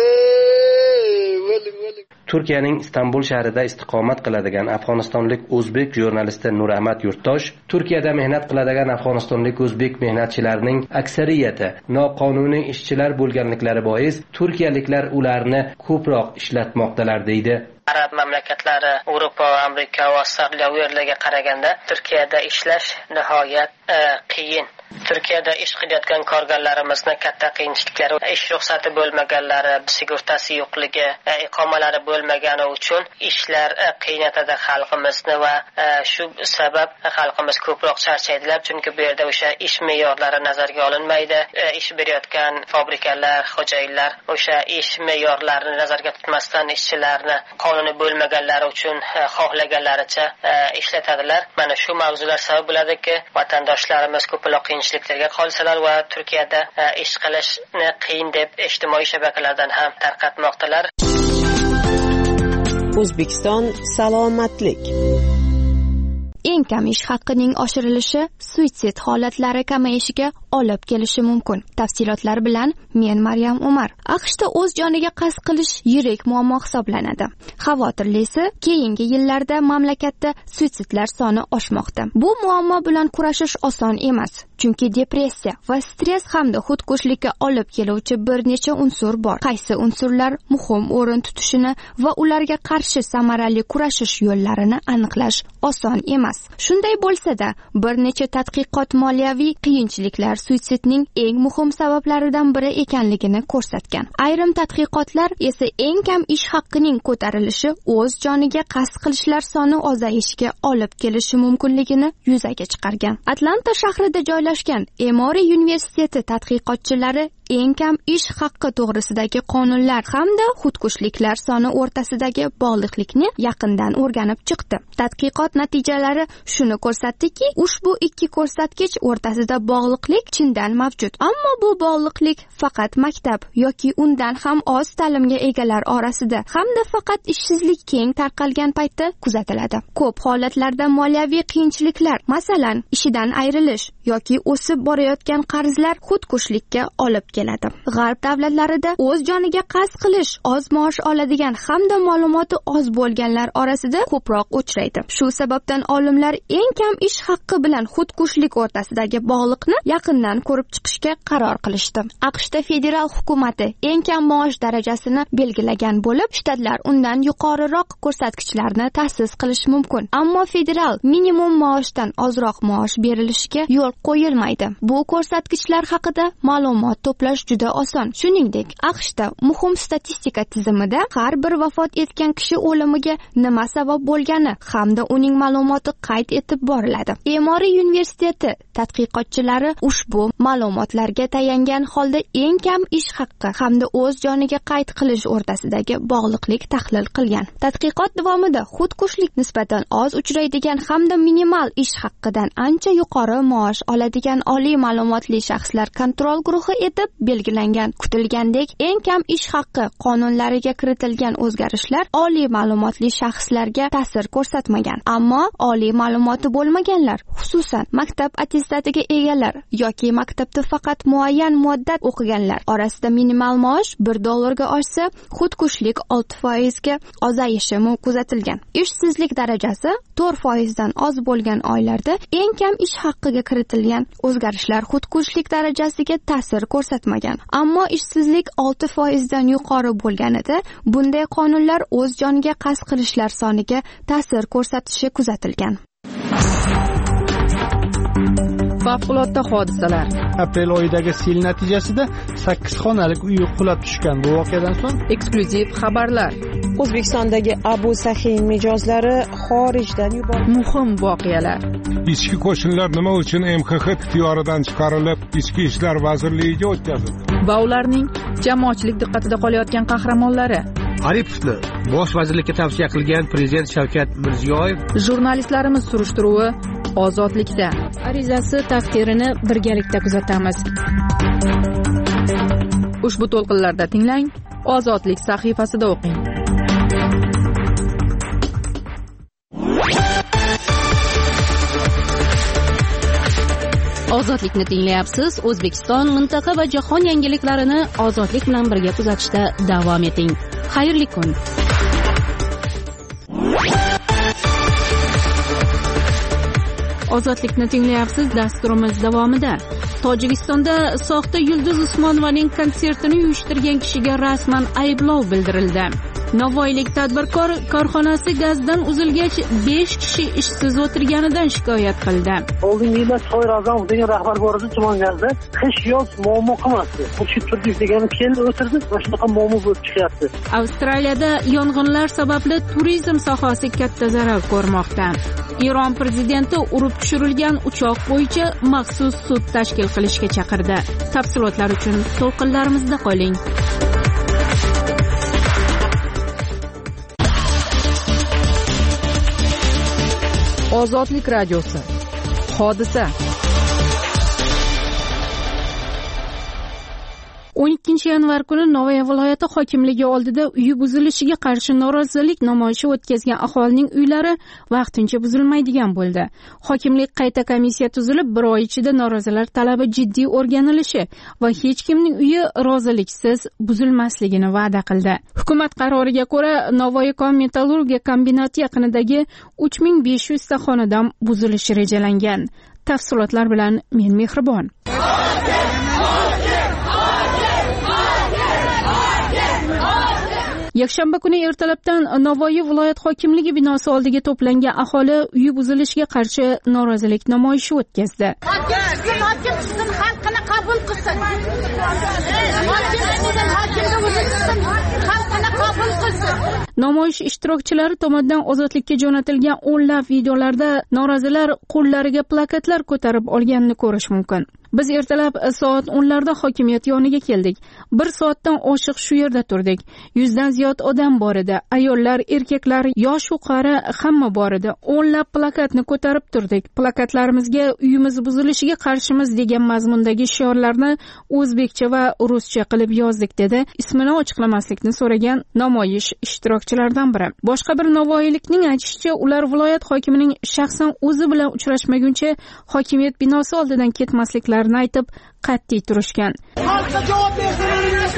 Turkiyaning Istanbul shahrida istiqomat qiladigan afg'onistonlik o'zbek jurnalisti Nurahmat Yurtdosh Turkiyada mehnat qiladigan afg'onistonlik o'zbek mehnatchilarining aksariyati noqonuniy ishchilar bo'lganliklari bois turkiyaliklar ularni ko'proq ishlatmoqdalar deydi. Arab mamlakatlari, Yevropa, Amerika va Avstraliya yerlarga qaraganda Turkiyada ishlash nihoyat qiyin. Turkiyada ish qilayotgan korganlarimizni katta qiyinchiliklari, ish ruxsati bo'lmaganlari, sigortasi yo'qligi, iqomalari bo'lmagani uchun ishlar qiynatadi xalqimizni va shu sabab xalqimiz ko'proq charchaydilar, chunki bu yerda o'sha ish me'yorlari nazarga olinmaydi. Ish berayotgan fabrikalar, xo'jayinlar o'sha ish me'yorlarini nazarga tutmasdan ishchilarni qonuni bo'lmaganlari uchun xohlaganlaricha ishlatadilar. Mana shu mavzular sabab bo'ladiki, vatandoshlarimiz ko'proq qiyinchiliklarga qolsalar va Turkiyada ish qilishni qiyin deb ijtimoiy shabakalardan ham tarqatmoqdalar. O'zbekiston salomatlik. Eng kam ish haqqining oshirilishi suitsid holatlari kamayishiga olib kelishi mumkin. Tafsilotlar bilan men Maryam Umar. AQShda o'z joniga qasd qilish yirik muammo hisoblanadi. Xavotirlisi, keyingi yillarda mamlakatda suitsidlar soni oshmoqda. Bu muammo bilan kurashish oson emas, chunki depressiya va stress hamda xudkushlikka olib keluvchi bir necha unsur bor. Qaysi unsurlar muhim o'rin tutishini va ularga qarshi samarali kurashish yo'llarini aniqlash oson emas. Shunday bo'lsa-da, bir necha tadqiqot moliyaviy qiyinchiliklar suitsidning eng muhim sabablaridan biri ekanligini ko'rsatgan. Ayrim tadqiqotlar esa eng kam ish haqqining ko'tarilishi o'z joniga qasd qilishlar soni ozayishiga olib kelishi mumkinligini yuzaga chiqargan. Atlanta shahrida joylashgan Emory universiteti tadqiqotchilari eng kam ish haqqi to'g'risidagi qonunlar hamda xudkushliklar soni o'rtasidagi bog'liqlikni yaqindan o'rganib chiqdi. Tadqiqot natijalari shuni ko'rsatdiki, ushbu ikki ko'rsatkich o'rtasida bog'liqlik chindan mavjud. Ammo bu bog'liqlik faqat maktab yoki undan ham oz ta'limga egalar orasida hamda faqat ishsizlik keng tarqalgan paytda kuzatiladi. Ko'p holatlarda moliyaviy qiyinchiliklar, masalan, ishidan ayrilish yoki o'sib borayotgan qarzlar xudkushlikka olib keladi. G'arb davlatlarida o'z joniga qasd qilish oz maosh oladigan hamda ma'lumoti oz bo'lganlar orasida ko'proq uchraydi. Shu sababdan olimlar eng kam ish haqqi bilan xudkushlik o'rtasidagi bog'liqni yaqindan ko'rib chiqishga qaror qilishdi. AQShda federal hukumati eng kam maosh darajasini belgilagan bo'lib, shtatlar undan yuqoriroq ko'rsatkichlarni ta'sis qilish mumkin. Ammo federal minimum maoshdan ozroq maosh berilishiga yo'l qo'yilmaydi. Bu ko'rsatkichlar haqida ma'lumot to'plash juda oson. Shuningdek, AQShda muhim statistika tizimida har bir vafot etgan kishi o'limiga nima sabab bo'lgani hamda uning ma'lumoti qayd etib boriladi. Emory universiteti tadqiqotchilari ushbu ma'lumotlarga tayangan holda eng kam ish haqqi hamda o'z joniga qayd qilish o'rtasidagi bog'liqlik tahlil qilgan. Tadqiqot davomida xudkushlik nisbatan oz uchraydigan hamda minimal ish haqqidan ancha yuqori maosh oladigan oliy ma'lumotli shaxslar kontrol guruhi etib belgilangan. Kutilgandek, eng kam ish haqqi qonunlariga kiritilgan o'zgarishlar oliy ma'lumotli shaxslarga ta'sir ko'rsatmagan. Ammo oliy ma'lumoti bo'lmaganlar, xususan maktab attestatiga egalar yoki maktabda faqat muayyan muddat o'qiganlar orasida minimal maosh $1 ga oshsa, xudkushlik 6% ga ozayishi kuzatilgan. Ishsizlik darajasi 4% dan oz bo'lgan oylarda eng kam ish haqqiga kiritilgan o'zgarishlar xudkushlik darajasiga ta'sir ko'rsatmagan. Ammo ishsizlik 6% dan yuqori bo'lganida bunday qonunlar o'z joniga qasd qilishlar soniga ta'sir ko'rsatishi kuzatilgan. Favqulodda hodisalar. Aprel oyidagi sel natijasida 8 xonalik uy qulab tushgan. Bu voqeadan so'ng eksklyuziv xabarlar. O'zbekistondagi Abu Sahiy mijozlari xorijdan yuborildi. Muhim voqealar. Ichki qo'shinlar nima uchun MXX ixtiyoridan chiqarilib, Ichki ishlar vazirligiga o'tkazildi? Va ularning jamoatchilik diqqatida qolayotgan qahramonlari. Aripovni bosh vazirlikka tavsiya qilgan prezident Shavkat Mirziyoyev. Jurnalistlarimiz surishtiruvi ozodlikda. Arizasi taqdirini birgalikda kuzatamiz. Ushbu to'lqinlarda tinglang, Ozodlik sahifasida o'qing. Ozodlikni tinglayapsiz. O'zbekiston, mintaqa va jahon yangiliklarini ozodlik bilan birga kuzatishda davom eting. Xayrli kun. Ozodlikni tinglayapsiz. Dasturimiz davomida Tojikistonda soxta Yulduz Usmonovaning konsertini uyushtirgan kishiga rasman ayblov bildirildi. Navoiylik tadbirkor korxonasi gazdan uzilgach 5 kishi ishsiz o'tirganidan shikoyat qildi. Oldingi yillar Soy Razamov degan rahbar bor edi tuman gazda. Qish yoz muammo qilmasdi. Xushib turdik degani keldi o'tirdi, mana shunaqa muammo bo'lib chiqyapti. Avstraliyada yong'inlar sababli turizm sohasi katta zarar ko'rmoqda. Eron prezidenti urib tushirilgan uchoq bo'yicha maxsus sud tashkil qilishga chaqirdi. Tafsilotlar uchun to'lqinlarimizda qoling. Ozodlik radiosi. Hodisa. 12 yanvar kuni Navoiy viloyati hokimligi oldida uyi buzilishiga qarshi norozilik namoyishi o'tkazgan aholining uylari vaqtincha buzilmaydigan bo'ldi. Hokimlik qayta komissiya tuzilib, 1 oy ichida norozilar talabi jiddiy o'rganilishi va hech kimning uyi roziliksiz buzilmasligini va'da qildi. Hukumat qaroriga ko'ra, Navoiy metallurgiya kombinati yaqinidagi 3500 ta xonadan buzilishi rejalangan. Tafsilotlar bilan men Mehribon. Yakshanba kuni ertalabdan Navoiy viloyat hokimligi binosi oldiga to'plangan aholi uyi buzilishiga qarshi norozilik namoyishi o'tkazdi. Hokim xalqini qabul qilsin. Xalqini qabul qilsin. Namoyish ishtirokchilari tomonidan ozodlikka jo'natilgan o'nlab videolarda norozilar qo'llariga plakatlar ko'tarib olganini ko'rish mumkin. Biz ertalab soat 10larda hokimiyat yoniga keldik. 1 soatdan oshiq shu yerda turdik. 100 dan ziyod odam bor edi. Ayollar, erkaklar, yosh u qari hamma bor edi. O'nlab plakatni ko'tarib turdik. Plakatlarimizga uyimiz buzilishiga qarshimiz degan mazmundagi shiorlarni o'zbekcha va ruscha qilib yozdik dedi. Ismini ochiqlamaslikni so'ragan namoyish ishtirokchilaridan biri. Boshqa bir navoiylikning aytishicha, ular viloyat hokimining shaxsan o'zi bilan uchrashmaguncha hokimiyat binosi oldidan ketmasliklarini aytib qat'iy turishgan. Xalqqa javob bersangiz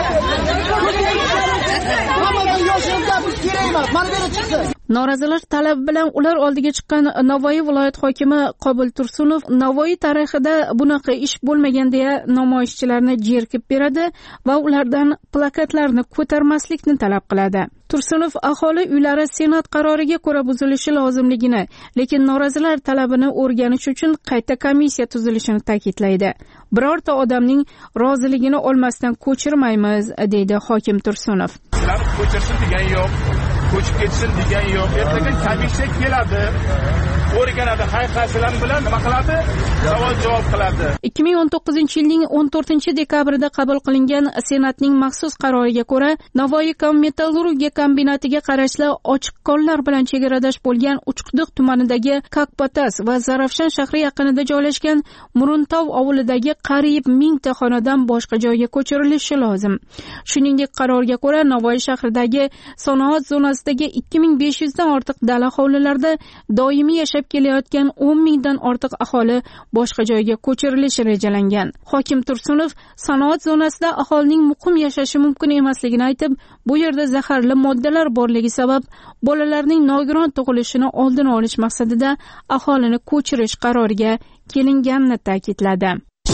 Norozilar talabi bilan ular oldiga chiqqan Navoiy viloyat hokimi Qobul Tursunov Navoiy tarixida bunaqa ish bo'lmagan deya namoyishchilarni jerkib beradi va ulardan plakatlarni ko'tarmaslikni talab qiladi. Tursunov aholi uylari Senat qaroriga ko'ra buzilishi lozimligini, lekin norozilar talabini o'rganish uchun qayta komissiya tuzilishini ta'kidlaydi. Birorta odamning roziligini olmasdan ko'chirmaymiz, deydi hokim Tursunov. Ko'chirsin degan yo'q, ko'chib ketsin degan yo'q. Ertaga komissiya keladi, o'rganadi, haqiqatlar bilan nima qiladi? Savol javob qiladi. 2019-yilning 14-dekabrida qabul qilingan Senatning maxsus qaroriga ko'ra, Navoiy metallurgiya kombinatiga qarashli ochiq konlar bilan chegaradosh bo'lgan Uchquduq tumanidagi Kakpatas va Zarafshon shahri yaqinida joylashgan Muruntov ovulidagi qariyb 1000 ta xonadan boshqa joyga ko'chirilishi lozim. Shuningdek, qarorga ko'ra Navoiy shahridagi sanoat zonasidagi 2500 dan ortiq dala hovlilarda doimiy yashab kelayotgan 10 mingdan ortiq aholi boshqa joyga ko'chirilishi rejalangan. Hokim Tursunov sanoat zonasida aholining muqim yashashi mumkin emasligini aytib, bu yerda zaharli moddalar borligi sabab bolalarning nogiron tug'ilishini oldini olish maqsadida aholini ko'chirish qaroriga kelinganini ta'kidladi.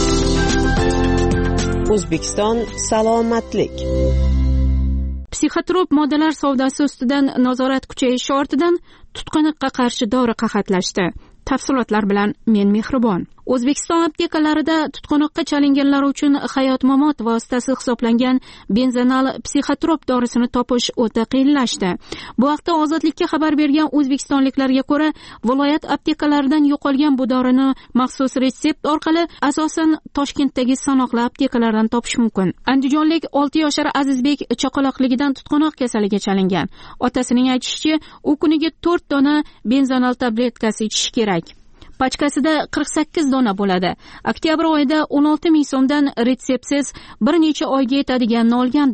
O'zbekiston salomatlik. Psixotrop moddalar savdosi ustidan nazorat kuchayishi ortidan tutqanoqqa qarshi dori qahatlashdi. Tafsilotlar bilan men Mehribon. O'zbekiston aptekalarida tutqanoqqa chalinganlar uchun hayot-mamot vositasi hisoblangan benzanal psixotrop dorisini topish o'ta qiyinlashdi. Bu haqda Ozodlikka xabar bergan o'zbekistonliklarga ko'ra, viloyat aptekalaridan yo'qolgan bu dorini maxsus retsept orqali asosan Toshkentdagi sanoqli aptekalardan topish mumkin. Andijonlik 6 yoshar Azizbek chaqaloqligidan tutqanoq kasaliga chalingan. Otasining aytishicha, u kuniga 4 dona benzanal tabletkasi ichish kerak. Pachkasida 48 dona bo'ladi. Oktyabr oyida 16 ming so'mdan retseptsiz bir necha oyga yetadiganini olgandim.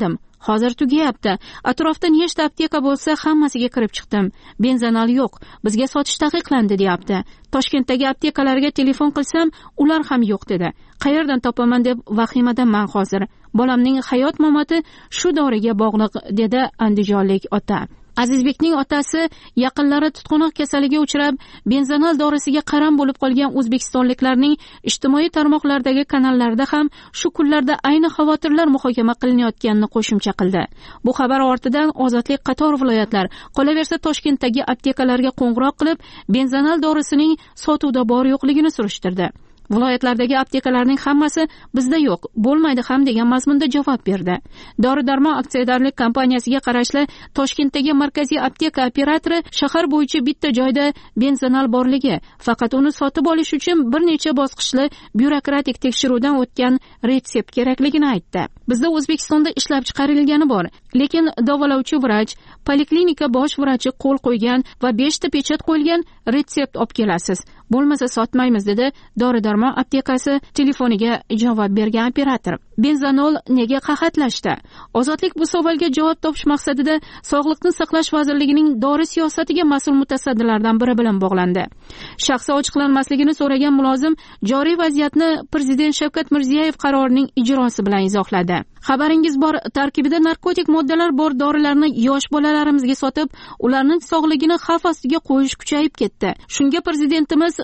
hozir tugayapti. Atrofda nechta apteka bo'lsa hammasiga kirib chiqdim. Benzanal yo'q, bizga sotish taqiqlandi deyapti. Toshkentdagi aptekalarga telefon qilsam, ular ham yo'q dedi. Qayerdan topaman deb vahimadanman hozir. Bolamning hayot mamoti shu doriga bog'liq dedi andijonlik ota. Azizbekning otasi yaqinlari tutqanoq kasaliga uchrab, benzanal dorisiga qaram bo'lib qolgan o'zbekistonliklarning ijtimoiy tarmoqlardagi kanallarda ham shu kunlarda ayni xavotirlar muhokama qilinayotganini qo'shimcha qildi. Bu xabar ortidan Ozodlik qator viloyatlar, qolaversa Toshkentdagi aptekalarga qo'ng'iroq qilib, benzanal dorisining sotuvda bor yo'qligini surishtirdi. Viloyatlardagi aptekalarning hammasi bizda yo'q, bo'lmaydi ham degan mazmunda javob berdi. Dori-darmon aksiyadorlik kompaniyasiga qarashli Toshkentdagi markaziy apteka operatori shahar bo'yicha bitta joyda benzanal borligi, faqat uni sotib olish uchun bir necha bosqichli byurokratik tekshiruvdan o'tgan retsept kerakligini aytdi. Bizda O'zbekistonda ishlab chiqarilgani bor, lekin davolovchi vrach, poliklinika bosh vrachi qo'l qo'ygan va 5 ta pechat qo'yilgan retsept olib kelasiz. Bo'lmasa sotmaymiz dedi Dori-darmon aptekasi telefoniga javob bergan operator. Benzanol nega qahatlashdi? Ozodlik bu savolga javob topish maqsadida Sog'liqni saqlash vazirligining dori siyosatiga mas'ul mutasaddilardan biri bilan bog'landi. Shaxsi ochiqlanmasligini so'ragan mulozim joriy vaziyatni Prezident Shavkat Mirziyoyev qarorining ijrosi bilan izohladi. Xabaringiz bor, tarkibida narkotik moddalar bor dorilarni yosh bolalarimizga sotib, ularning sog'ligini xavf ostiga qo'yish kuchayib ketdi. Shunga prezidentimiz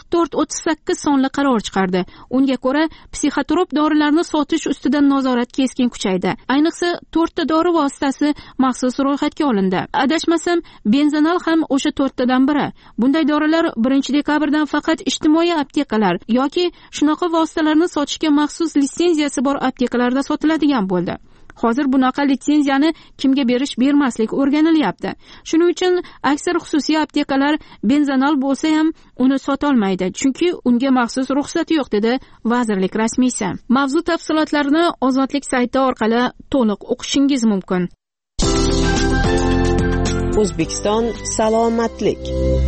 4438 sonli qaror chiqardi. Unga ko'ra, psixotrop dorilarni sotish ustidan nazorat keskin kuchaydi. Ayniqsa 4 ta dori vositasi maxsus ro'yxatga olindi. Adashmasam, benzanal ham o'sha 4 tadan biri. Bunday dorilar 1-dekabrdan faqat ijtimoiy aptekalar yoki shunaqa vositalarni sotishga maxsus litsenziyasi bor aptekalarda sotiladigan bo'ldi. Hozir bunaqa litsenziyani kimga bermaslik o'rganilyapti. Shuning uchun aksar xususiy aptekalar benzanal bo'lsa ham uni sota olmaydi, chunki unga maxsus ruxsati yo'q dedi vazirlik rasmiysi. Mavzu tafsilotlarini Ozodlik sayti orqali to'liq o'qishingiz mumkin. O'zbekiston salomatlik.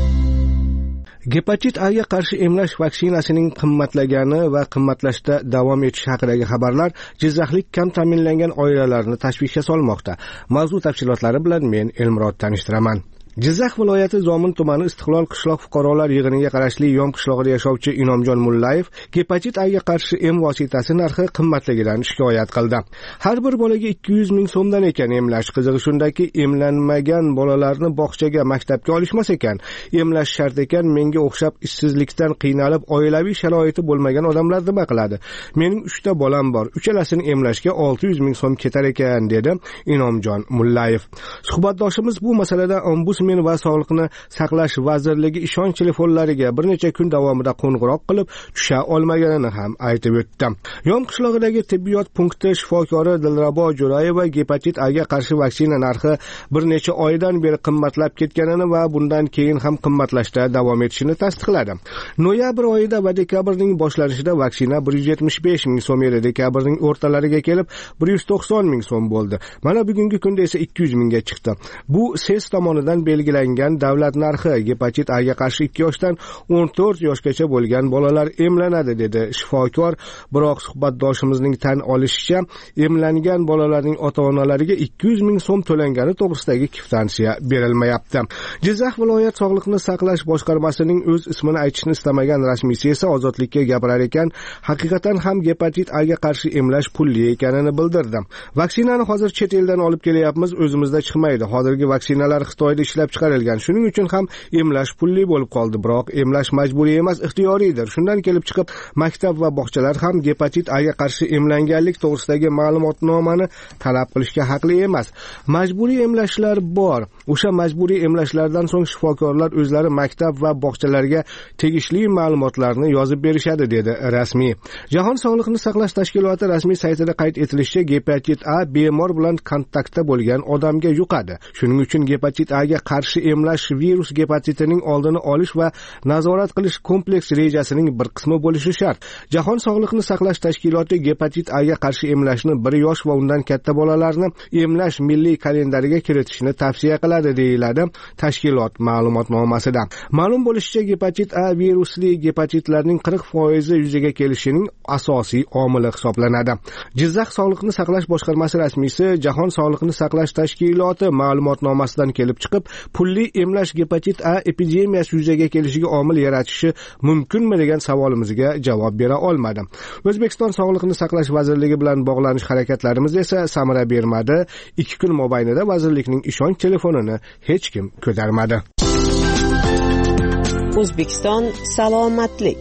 Gepatit Aga qarshi emlash vaksinasining qimmatlagani va qimmatlashda davom etishi haqidagi xabarlar jizzaxlik kam ta'minlangan oilalarni tashvishga solmoqda. Mavzu tafsilotlari bilan men Elmurod tanishtiraman. Jizzax viloyati Zomin tumani Istiqlol qishloq fuqarolar yig'iniga qarashli Yom qishlog'ida yashovchi Inomjon Mullayev gepatit Aga qarshi em vositasi narxi qimmatligidan shikoyat qildi. Har bir bolaga 200 ming so'mdan ekan emlash. Qizig'i shundaki, emlanmagan bolalarni bog'chaga, maktabga olishmas ekan. Emlash shart ekan. Menga o'xshab ishsizlikdan qiynalib, oilaviy sharoiti bo'lmagan odamlar nima qiladi? Mening 3 ta bolam bor. Uchalasini emlashga 600 ming so'm ketar ekan, dedi Inomjon Mullayev. Suhbatdoshimiz bu masalada Ombudsman va Sog'liqni saqlash vazirligi ishonch telefonlariga bir necha kun davomida qo'ng'iroq qilib, tusha olmaganini ham aytib o'tdi. Yom qishlog'idagi tibbiyot punkti shifokori Dilrabo Jo'rayeva gepatit Aga qarshi vaksina narxi bir necha oydan beri qimmatlab ketganini va bundan keyin ham qimmatlashda davom etishini tasdiqladi. Noyabr oyida va dekabrning boshlanishida vaksina 175 ming so'm edi, dekabrning o'rtalariga kelib 190 ming so'm bo'ldi. Mana bugungi kunda esa 200 mingga chiqdi. Bu SES tomonidan belgilangan davlat narxi. Gepatit Aga qarshi 2 yoshdan 14 yoshgacha bo'lgan bolalar emlanadi, dedi shifokor. Biroq suhbatdoshimizning tan olishicha, emlangan bolalarning ota-onalariga 200 ming so'm to'langani to'g'risidagi kvitansiya berilmayapti. Jizzax viloyat Sog'liqni saqlash boshqarmasining o'z ismini aytishni istamagan rasmiysi esa Ozodlikka gapirar ekan, haqiqatan ham gepatit Aga qarshi emlash pulli ekanini bildirdi. Vaksinani hozir chet eldan olib kelyapmiz, o'zimizda chiqmaydi. Hozirgi vaksinalar Xitoyda ishlab chiqarilgan. Shuning uchun ham emlash pulli bo'lib qoldi. Biroq emlash majburiy emas, ixtiyoriydir. Shundan kelib chiqib, maktab va bog'chalar ham gepatit Aga qarshi emlanganlik to'g'risidagi ma'lumotnomani talab qilishga haqli emas. Majburiy emlashlar bor. O'sha majburiy emlashlardan so'ng shifokorlar o'zlari maktab va bog'chalarga tegishli ma'lumotlarni yozib berishadi, dedi rasmiy. Jahon Sog'liqni saqlash tashkiloti rasmiy saytida qayd etilishicha, gepatit A bemor bilan kontaktda bo'lgan odamga yuqadi. Shuning uchun gepatit Aga qarshi emlash virus gepatitining oldini olish va nazorat qilish kompleks rejasining bir qismi bo'lishi shart. Jahon Sog'liqni saqlash tashkiloti gepatit A ga qarshi emlashni 1 yosh va undan katta bolalarni emlash milliy kalendariga kiritishni tavsiya qiladi, deyiladi tashkilot ma'lumotnomasida. Ma'lum bo'lishicha, gepatit A virusli gepatitlarning 40% yuzaga kelishining asosiy omili hisoblanadi. Jizzax Sog'liqni saqlash boshqarmasi rasmiysi Jahon Sog'liqni saqlash tashkiloti ma'lumotnomasidan kelib chiqib, pulli emlash gepatit A epidemiyasi yuzaga kelishiga omil yaratishi mumkinmi degan savolimizga javob bera olmadi. O'zbekiston Sog'liqni saqlash vazirligi bilan bog'lanish harakatlarimiz esa samara bermadi. 2 kun mobaynida vazirlikning ishonch telefonini hech kim ko'tarmadi. O'zbekiston salomatlik.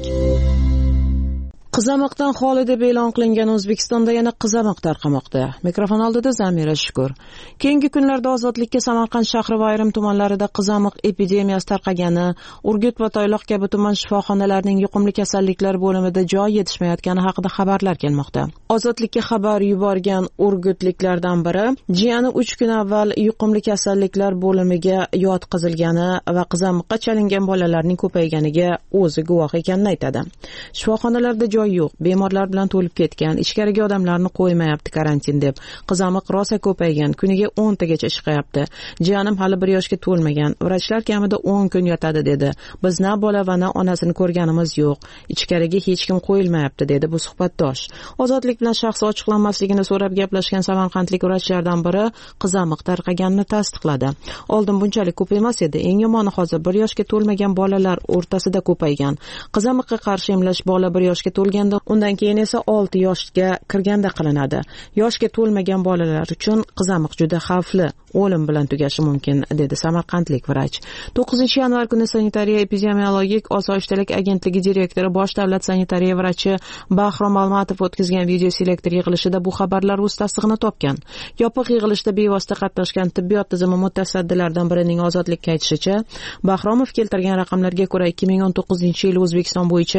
Qizamiqdan xoli deb e'lon qilingan O'zbekistonda yana qizamiq tarqamoqda. Mikrofon oldida Zamira Shukur. Keyingi kunlarda ozodlikka Samarqand shahri va ayrim tumanlarida qizamiq epidemiyasi tarqagani, Urgut va Toyloq kabi tuman shifoxonalarining yuqumli kasalliklar bo'limida joy yetishmayotgani haqida xabarlar kelmoqda. Ozodlikka xabar yuborgan urgutliklardan biri jiyani 3 kun avval yuqumli kasalliklar bo'limiga yotqizilgani va qizamiqqa chalingan bolalarning ko'payganiga o'zi guvoh ekanini aytadi. Shifoxonalarda joy yo'q, bemorlar bilan to'lib ketgan, ichkariga odamlarni qo'ymayapti karantin deb. Qizamiq rosa ko'paygan, kuniga 10 tagacha chiqyapti. Jiyanim hali 1 yoshga to'lmagan. Vrachlar kamida 10 kun yotadi dedi. Biz na bola va na onasini ko'rganimiz yo'q. Ichkariga hech kim qo'yilmayapti dedi bu suhbatdosh. Ozodlik bilan shaxsi ochiqlanmasligini so'rab gaplashgan samarqandlik vrachlardan biri qizamiq tarqaganini tasdiqladi. Oldin bunchalik ko'p emas edi. Eng yomoni hozir 1 yoshga to'lmagan bolalar o'rtasida ko'paygan. Qizamiqqa qarshi emlash bola 1 yoshga to'lganda, undan keyin esa 6 yoshga kirganda qilinadi. Yoshga to'lmagan bolalar uchun qizamiq juda xavfli, o'lim bilan tugashi mumkin, dedi samarqandlik vrach. 9-yanvar kuni Sanitariya epidemiologik osoyishtalik agentligi direktori bosh davlat sanitariya vrachi Bahrom Almatov o'tkazgan video selektor yig'ilishida bu xabarlar o'z tasdig'ini topgan. Yopiq yig'ilishda bevosita qatnashgan tibbiyot tizimi mutasaddilaridan birining ozodlikka aytishicha, Bahromov keltirgan raqamlarga ko'ra 2019-yil O'zbekiston bo'yicha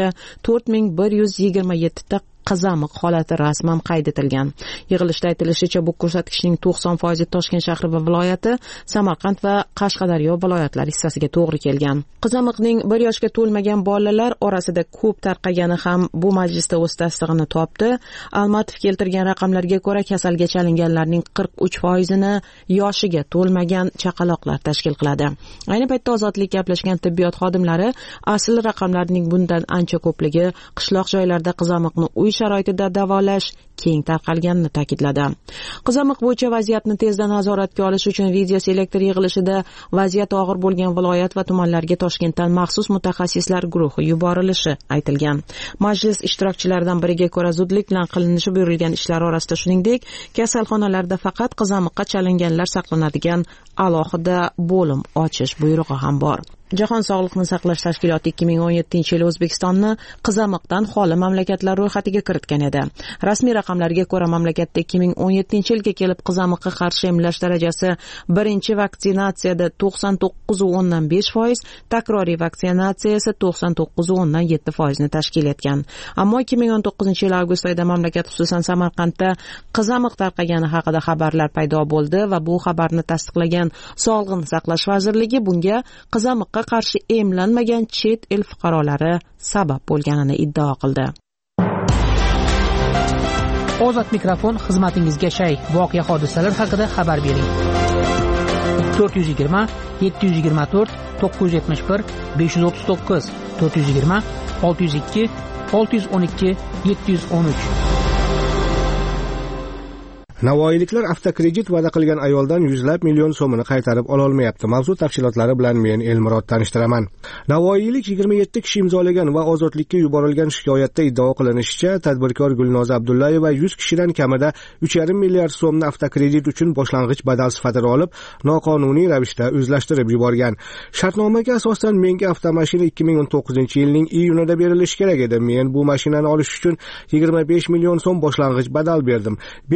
4127 ta qizamiq holati rasman qayd etilgan. Yig'ilishda aytilishicha, bu ko'rsatkichning 90% Toshkent shahri va viloyati, Samarqand va Qashqadaryo viloyatlari hissasiga to'g'ri kelgan. Qizamiqning 1 yoshga to'lmagan bolalar orasida ko'p tarqagani ham bu majlisda o'z tasdig'ini topdi. Almatov keltirgan raqamlarga ko'ra, kasalga chalinganlarning 43%ni yoshiga to'lmagan chaqaloqlar tashkil qiladi. Ayni paytda ozodlik gaplashgan tibbiyot xodimlari asl raqamlarning bundan ancha ko'pligi, qishloq joylarda qizamiqni uy sharoitida davolash keng tarqalganini ta'kidladi. Qizamiq bo'yicha vaziyatni tezda nazoratga olish uchun video selektor yig'ilishida vaziyat og'ir bo'lgan viloyat va tumanlarga Toshkentdan maxsus mutaxassislar guruhi yuborilishi aytilgan. Majlis ishtirokchilaridan biriga ko'ra, zudlik bilan qilinishi buyurilgan ishlar orasida shuningdek, kasalxonalarda faqat qizamiqqa chalinganlar saqlanadigan alohida bo'lim ochish buyrug'i ham bor. Jahon Sog'liqni saqlash tashkiloti 2017-yil O'zbekistonni qizamiqdan xoli mamlakatlar ro'yxatiga kiritgan edi. Rasmiy raqamlarga ko'ra, mamlakatda 2017-yilga kelib qizamiqqa qarshi emlash darajasi birinchi vaksinatsiyada 99.5%, takroriy vaksinatsiya esa 99.7% ni tashkil etgan. Ammo 2019-yil avgust oyida mamlakat, xususan Samarqandda qizamiq tarqagani haqida xabarlar paydo bo'ldi va bu xabarni tasdiqlagan Sog'liqni saqlash vazirligi bunga qizamiq qarshi emlanmagan chet el fuqarolari sabab bo'lganini iddao qildi. Ozod mikrofon xizmatingizga shay. Voqea hodisalar haqida xabar bering. 420 724 971 539 420 602 612 713. Navoiyliklar avtokredit va'da qilgan ayoldan 100 million so'mini qaytarib ololmayapti. Mavzu tafsilotlari bilan men Elmurod tanishtiraman. Navoiylik 27 kishi imzolagan va ozodlikka yuborilgan shikoyatda iddao qilinishicha, tadbirkor Gulnoza Abdullayeva 100 kishidan kamida 3,5 milliard so'mni avtokredit uchun boshlang'ich badal sifatida olib, noqonuniy ravishda o'zlashtirib yuborgan. Shartnomaga asosan menga avtomashina 2019-yilning iyunida berilishi kerak edi. Men bu mashinani olish uchun 25 million so'm boshlang'ich badal berdim. 5 yil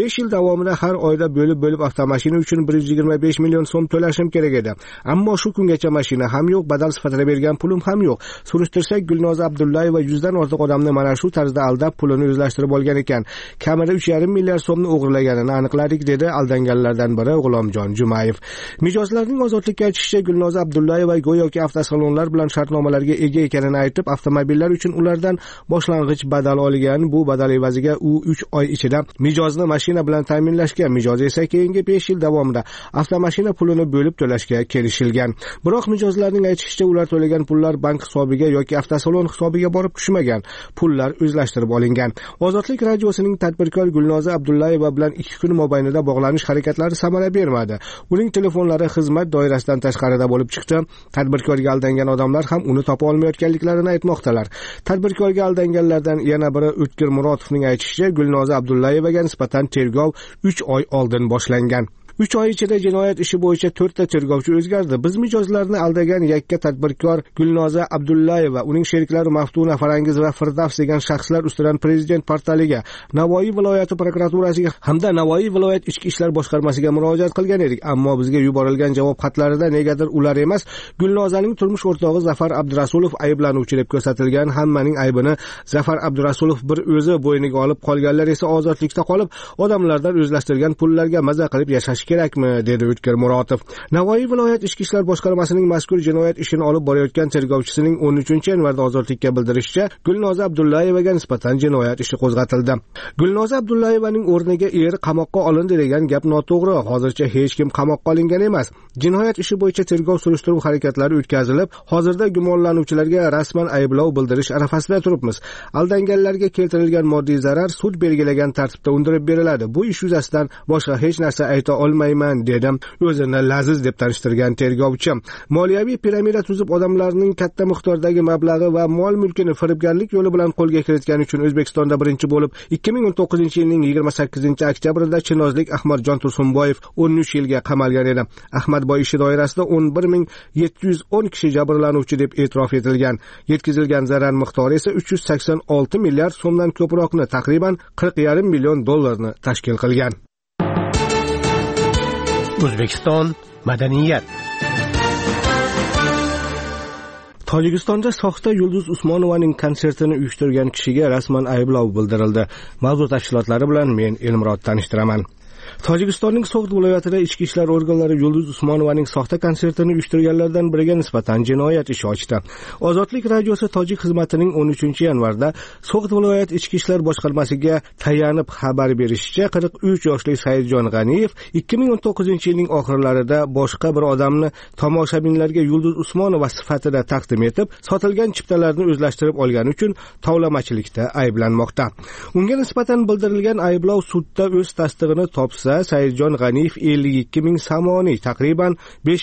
davomida har oyda bo'lib avtomashina uchun 125 million so'm to'lashim kerak edi. Ammo shu kungacha mashina ham yo'q, badal sifatida bergan pulim ham yo'q. Surishtirsak, Gulnoza Abdullayeva 100 dan ortiq odamni mana shu tarzda aldab pulini o'zlashtirib olgan ekan. Kamida 3,5 milliard so'mni o'g'irlaganini aniqladik, dedi aldanganlardan biri G'ulomjon Jumayev. Mijozlarning ozodlikka aytishicha, Gulnoza Abdullayeva go'yoki avtosalonlar bilan shartnomalarga ega ekanini aytib, avtomobillar uchun ulardan boshlang'ich badal olgan. Bu badal evaziga u 3 oy ichida mijozni mashina bilan ta'minlashga, mijoz esa keyingi 5 yil davomida avtomashina pulini bo'lib to'lashga kelishilgan. Biroq mijozlarning aytishicha, ular to'lagan pullar bank hisobiga yoki avtosalon hisobiga borib tushmagan. Pullar o'zlashtirib olingan. Ozodlik radiosining tadbirkor Gulnoza Abdullayeva bilan 2 kun mobaynida bog'lanish harakatlari samara bermadi. Uning telefonlari xizmat doirasidan tashqarida bo'lib chiqdi. Tadbirkorga aldangan odamlar ham uni topa olmayotganliklarini aytmoqdalar. Tadbirkorga aldanganlardan yana biri O'tkir Murodovning aytishicha, Gulnoza Abdullayevaga nisbatan tergov 3 oy oldin boshlangan. 3 oy ichida jinoyat ishi bo'yicha 4 ta tergovchi o'zgardi. Biz mijozlarni aldagan yakka tadbirkor Gulnoza Abdullayeva, uning sheriklari Maftuna Farangiz va Firdavs degan shaxslar ustidan prezident portaliga, Navoiy viloyati prokuraturasiga hamda Navoiy viloyat ichki ishlar boshqarmasiga murojaat qilgan edik. Ammo bizga yuborilgan javob xatlarida negadir ular emas, Gulnozaning turmush o'rtog'i Zafar Abdurasulov ayblanuvchi deb ko'rsatilgan. Hammaning aybini Zafar Abdurasulov bir o'zi bo'yniga olib, qolganlar esa ozodlikda qolib, odamlardan o'zlashtirgan pullarga maza qilib yashash kerakmi, dedi O'tkir Murodov. Navoiy viloyat ichki ishlar boshqarmasining mazkur jinoyat ishini olib borayotgan tergovchisining 13-yanvarda ozodlikka bildirishicha, Gulnoza Abdullayevaga nisbatan jinoyat ishi qo'zg'atildi. Gulnoza Abdullayevaning o'rniga qamoqqa olindi degan gap noto'g'ri. Hozircha hech kim qamoqqa olingan emas. Jinoyat ishi bo'yicha tergov surishtiruv harakatlari o'tkazilib, hozirda gumonlanuvchilarga rasman ayblov bildirish arafasida turibmiz. Aldanganlarga keltirilgan moddiy zarar sud belgilagan tartibda undirib beriladi. Bu ish yuzasidan boshqa hech narsa ayta olmayman, dedim o'zini Laziz deb tanishtirgan tergovchi. Moliyaviy piramida tuzib odamlarning katta miqdordagi mablag'i va mol mulkini firibgarlik yo'li bilan qo'lga kiritgani uchun O'zbekistonda birinchi bo'lib 2019-yilning 28-oktyabrida chinozlik Ahmadjon Tursunboyev 13 yilga qamalgan edi. Ahmadboy ishi doirasida 11.710 kishi jabrlanuvchi deb e'tirof etilgan. Yetkazilgan zarar miqdori esa 386 milliard so'mdan ko'proqni, taqriban 40,5 million dollarni tashkil qilgan. O'zbekiston madaniyat. Tojikistonda soxta Yulduz Usmonovaning konsertini uyushtirgan kishiga rasman ayblov bildirildi. Mavzu tafsilotlari bilan men Elmurod tanishtiraman. Tojikistonning So'g'd viloyatida ichki ishlar organlari Yulduz Usmonovaning soxta konsertini uyushtirganlardan biriga nisbatan jinoyat ishi ochdi. Ozodlik radiosi tojik xizmatining 13-yanvarda So'g'd viloyat ichki ishlar boshqarmasiga tayanib xabar berishicha, 43 yoshli Saidjon G'aniyev 2019-yilning oxirlarida boshqa bir odamni tomoshabinlarga Yulduz Usmonova sifatida taqdim etib, sotilgan chiptalarni o'zlashtirib olgani uchun tovlamachilikda ayblanmoqda. Unga nisbatan bildirilgan ayblov sudda o'z tasdig'ini topsa, Saidjon G'aniyev 52 ming samoniy, taqriban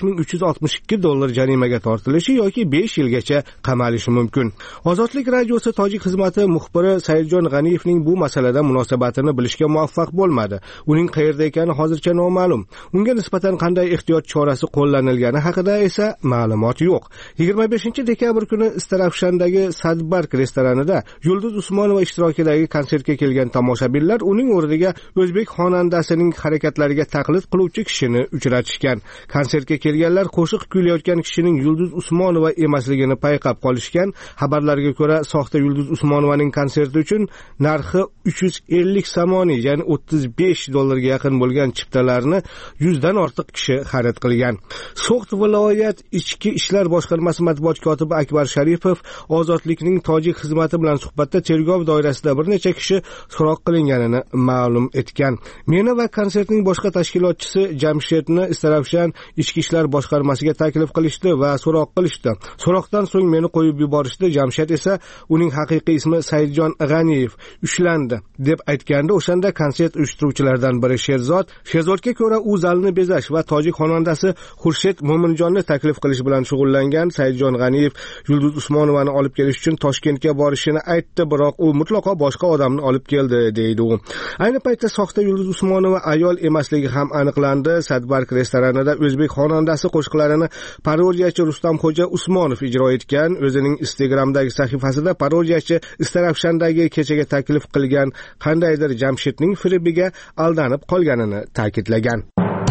5362 dollar jarimaga tortilishi yoki 5 yilgacha qamalishi mumkin. Ozodlik radiosi tojik xizmati muxbiri Saidjon G'aniyevning bu masalada munosabatini bilishga muvaffaq bo'lmadi. Uning qayerda ekani hozircha noma'lum. Unga nisbatan qanday ehtiyot chorasi qo'llanilgani haqida esa ma'lumot yo'q. 25-dekabr kuni Istarafshandagi Sadbark restoranida Yulduz Usmonova ishtirokidagi konsertga kelgan tomoshabinlar uning o'rniga o'zbek xonandasining harakatlariga taqlid qiluvchi kishini uchratishgan. Konsertga kelganlar qo'shiq kuylayotgan kishining Yulduz Usmonova emasligini payqab qolishgan. Xabarlarga ko'ra, soxta Yulduz Usmonovaning konserti uchun narxi 350 samoniy, ya'ni 35 dollarga yaqin bo'lgan chiptalarni 100 dan ortiq kishi xarid qilgan. So'g'd viloyat ichki ishlar boshqarmasi matbuot kotibi Akbar Sharipov Ozodlikning tojik xizmati bilan suhbatda tergov doirasida bir necha kishi so'roq qilinganini ma'lum etgan. Meni va konsertning boshqa tashkilotchisi Jamshedni Istarafshan ichki ishlar boshqarmasiga taklif qilishdi va so'roq qilishdi. So'roqdan so'ng meni qo'yib yuborishdi. Jamshed esa uning haqiqiy ismi Saidjon G'aniyev ushlandi deb aytganda, o'shanda konsert uyushtiruvchilaridan biri Sherzodga ko'ra u zalni bezash va tojik xonandasi Xurshid Mo'minjonni taklif qilish bilan shug'ullangan. Saidjon G'aniyev Yulduz Usmonovani olib kelish uchun Toshkentga borishini aytdi, biroq u mutlaqo boshqa odamni olib keldi, deydi u. Ayni paytda soxta Yulduz Usmonova ayol emasligi ham aniqlandi. Sadbarg restoranida o'zbek xonandasi qo'shiqlarini parodiyachi Rustamxo'ja Usmonov ijro etgan. O'zining Instagramdagi sahifasida parodiyachi Istarafshandagi kechaga taklif qilgan qandaydir Jamshidning Fribiga aldanib qolganini ta'kidlagan.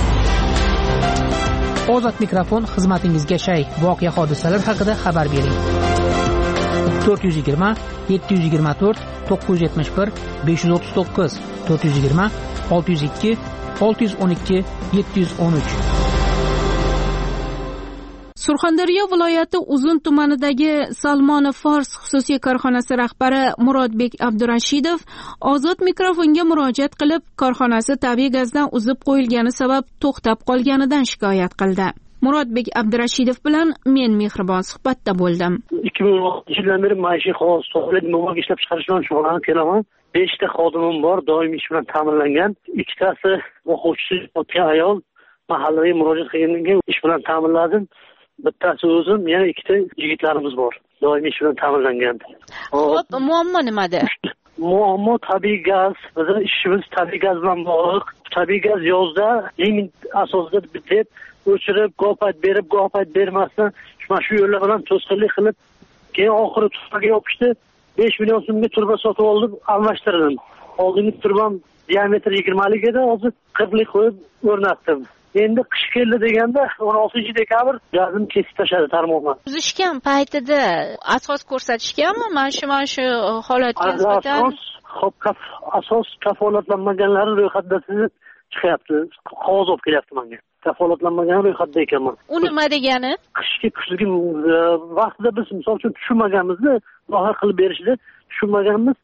Ozod mikrofon xizmatingizga shay. Voqea hodisalar haqida xabar bering. 420 724 971 539 420 602 612 713. Surxondaryo viloyati Uzun tumanidagi Salmoni Fors xususiy korxonasi rahbari Murodbek Abdurashidov ozod mikrofonga murojaat qilib, korxonasi tabiiy gazdan uzib qo'yilgani sabab to'xtab qolganidan shikoyat qildi. Murodbek Abdurashidov bilan men mehribon suhbatda bo'ldim. 2016-yildan beri maishiy sohalar mo'mag ishlab chiqarish bilan shug'ullanib kelaman. 5 ta xodimim bor, doimiy ish bilan ta'minlangan. 2 tasi o'quvchisi o'tgan ayol, mahallaga murojaat qilgandan keyin ish bilan ta'minladim. Bittasi o'zim, yana 2 ta yigitlarimiz bor, doimiy ish bilan ta'minlangan. Xo'p, muammo nimada? Muammo tabiiy gaz. Bizning ishimiz tabiiy gaz bilan bog'liq. Tabiiy gaz yozda limit asosida bitib, o'chirib, go'pat bermasdan mana shu yo'llar bilan to'sqinlik qilib, keyin oxiri turbaga yopishdi. 5 million so'mga turba sotib oldim, almashtirdim. Oldingi turbam diametri 20 lik edi, hozir 40 lik qo'yib o'rnatdim. Endi qish keldi deganda 16-dekabr gazimni kesib tashladi tarmoqni. Uzishgan paytida asos ko'rsatishganmi? Mana shu holatga nisbatan asos kafolatlanmaganlar ro'yxatida sizib chiqyapti. Qog'oz olib kelyapti menga. Kafolatlanmagan ro'yxatda ekanman. U nima degani? Qishki vaqtida biz misol uchun tushunmaganmizni, loyiha qilib berishdi. Tushunmaganmiz.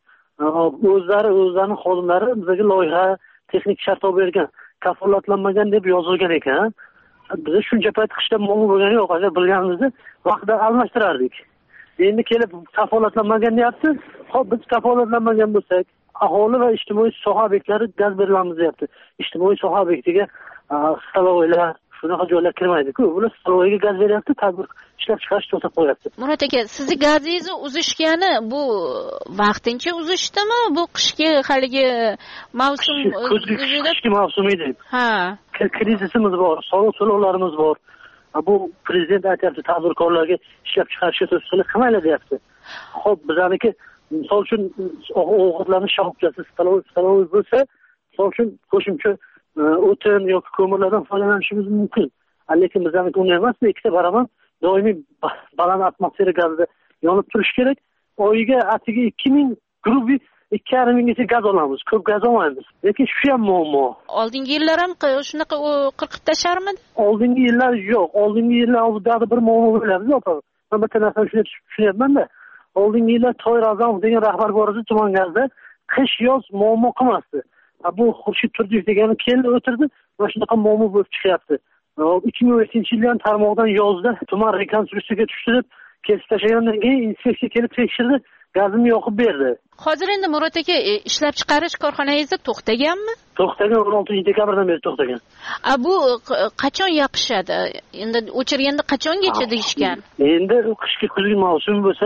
O'zlarining xodimlari bizga loyiha, texnik shart olib bergan. Kafolatlanmagan deb yozilgan ekan. Biz shuncha payt qishda muammo bo'lgani yo'q. Agar bilganimizda vaqtida almashtirardik. Endi kelib kafolatlanmagan deyapti. Xo'p, biz kafolatlanmagan bo'lsak, aholi va ijtimoiy soha obyektlari gaz berilamiz deyapti. Ijtimoiy soha obyektiga stalovoylar, shunaqa joylar kirmaydi-ku. Bular stalovoyga gaz beryapti, tadbir ishlab chiqarish to'xtab qo'yapti. Murod aka, sizni gazingizni uzishgani bu vaqtincha uzdimi? Bu qishki haligi mavsum qishki mavsum edi. Ha. Krizisimiz bor, soliq to'lovlarimiz bor. Bu prezident aytayapti, tadbirkorlarga ishlab chiqarishga to'sqinlik qilmaylar deyapti. Xo'p, bizaniki misol uchun ovqatlarni shoxobchasi stalovoy bo'lsa, misol uchun qo'shimcha o'tin yoki ko'mirlardan foydalanishimiz mumkin. Lekin bizaniki unday emas, ikkita baravar doimiy baland atmosfera gazida yonib turish kerak. Oyiga atiga 2000 grubi 2,5 minggacha gaz olamiz. Ko'p gaz olmaymiz. Lekin shu ham muammo. Oldingi yillar ham shunaqa qirqib tasharmidi? Oldingi yillar yo'q. Oldingi yillar o'zida bir muammo bo'lardi, opa. Men bitta narsani tushunyapman-da. Oldingi yillar To'yir A'zamov degan rahbar bor edi tuman gazda. Qish yoz muammo qilmasdi. Bu Xurshid Turdiyev degani keldi o'tirdi, mana shunaqa muammo bo'lib chiqyapti. 2007-yildan tarmoqdan yozda tuman rekonstruksiyaga tushdi deb kesib tashlagandan keyin inspeksiya kelib tekshirdi, gazimni yoqib berdi. Hozir endi Murod aka, ishlab chiqarish korxonangizda to'xtaganmi? To'xtagan, 16-dekabrdan beri to'xtagan. Bu qachon yopishadi? Endi o'chirganda qachongacha deyishgan? Endi qishki kuzgi mavsum bo'lsa,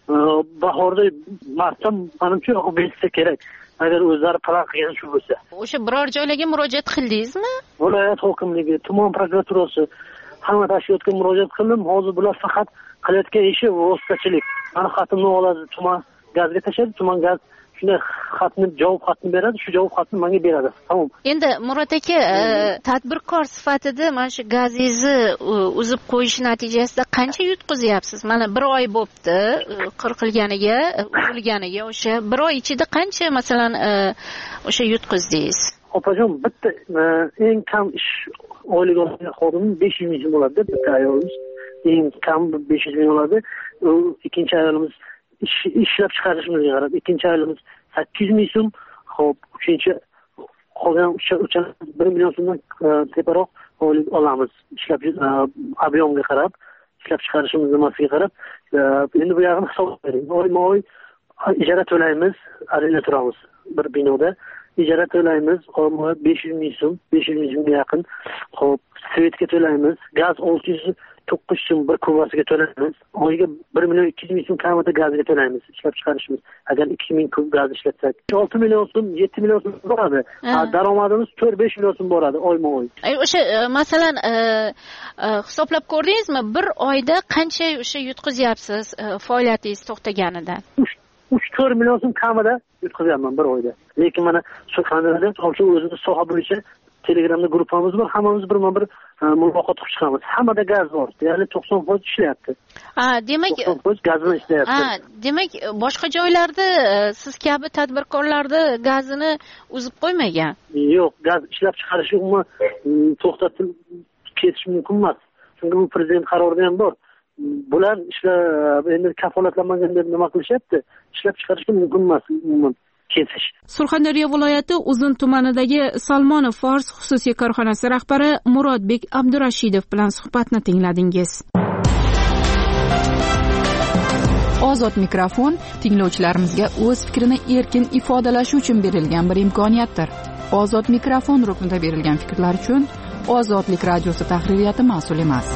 bahorda martda menimcha yoqib bersa kerak. Agar o'zlari plan qilgan shu bo'lsa. O'sha biror joylarga murojaat qildingizmi? Viloyat hokimligi, tuman prokuraturasi hamma tashkilotga murojaat qildim. Hozir bular faqat qilayotgan ishi vositachilik. Mana xatimni oladi, tuman gazga tashlaydi, tuman gaz shunday javob xatni beradi, shu javob xatni menga beradi. Tamom. Endi Murod aka, tadbirkor sifatida mana shu gazingizni uzib qo'yish natijasida qancha yutqizyapsiz? Mana 1 oy bo'pti qirqilganiga, uzilganiga, o'sha 1 oy ichida qancha masalan o'sha yutqizdingiz? Opajon, bitta eng kam ish oylik olgan xodim 500 ming bo'ladi, bitta ayolimiz eng kam 500 ming oladi. Ikkinchi ayolimiz ishlab chiqarishimizga qarab, ikkinchi ayolimiz 800 ming so'm, xo'p, uchinchi qolgan 1 million so'mdan teparoq oylik olamiz. Ishlab ob'yomga qarab, ishlab chiqarishimiz nimasiga qarab, endi bu yerni hisob bering. Oyma-oy ijara to'laymiz, arenda turamiz bir binoda. Ijara to'laymiz, oyma-oy 500 ming so'm, 500 ming so'mga yaqin. Xo'p, svetga to'laymiz, gaz 600 9 so'm bir kubasiga to'laymiz. Oyiga 1 million 200 ming so'm kamida gaziga to'laymiz ishlab chiqarishimiz. Agar 2 ming kub gaz ishlatsak 6 million so'm 7 million so'm boradi. Daromadimiz 4-5 million so'm boradi oyma-oy. O'sha masalan hisoblab ko'rdingizmi, bir oyda qancha o'sha yutqizyapsiz faoliyatingiz to'xtaganida? 3-4 million so'm kamida yutqizyapman bir oyda. Lekin mana Surxondaryoda o'zimiz soha bo'yicha Telegramda gruppamiz bor, hammamiz birma-bir muloqot qilib chiqamiz. Hammada gaz bor, ya'ni 90% ishlayapti. Demak 90% gaz bilan ishlayapti. Demak boshqa joylarda siz kabi tadbirkorlarni gazini uzib qo'ymagan. Yo'q, gaz ishlab chiqarishni umuman to'xtatib ketish mumkin emas. Chunki bu prezident qarorida ham bor. Bular ishlab endi kafolatlanmagan deb nima qilishyapti? Ishlab chiqarishga mumkin emas umuman. Surxondaryo viloyati Uzun tumanidagi Salmonov Fors xususiy korxonasi rahbari Murodbek Abdurashidov bilan suhbatni tingladingiz. Ozod mikrofon tinglovchilarimizga o'z fikrini erkin ifodalashi uchun berilgan bir imkoniyatdir. Ozod mikrofon ruknida berilgan fikrlar uchun Ozodlik radiosi tahririyati mas'ul emas.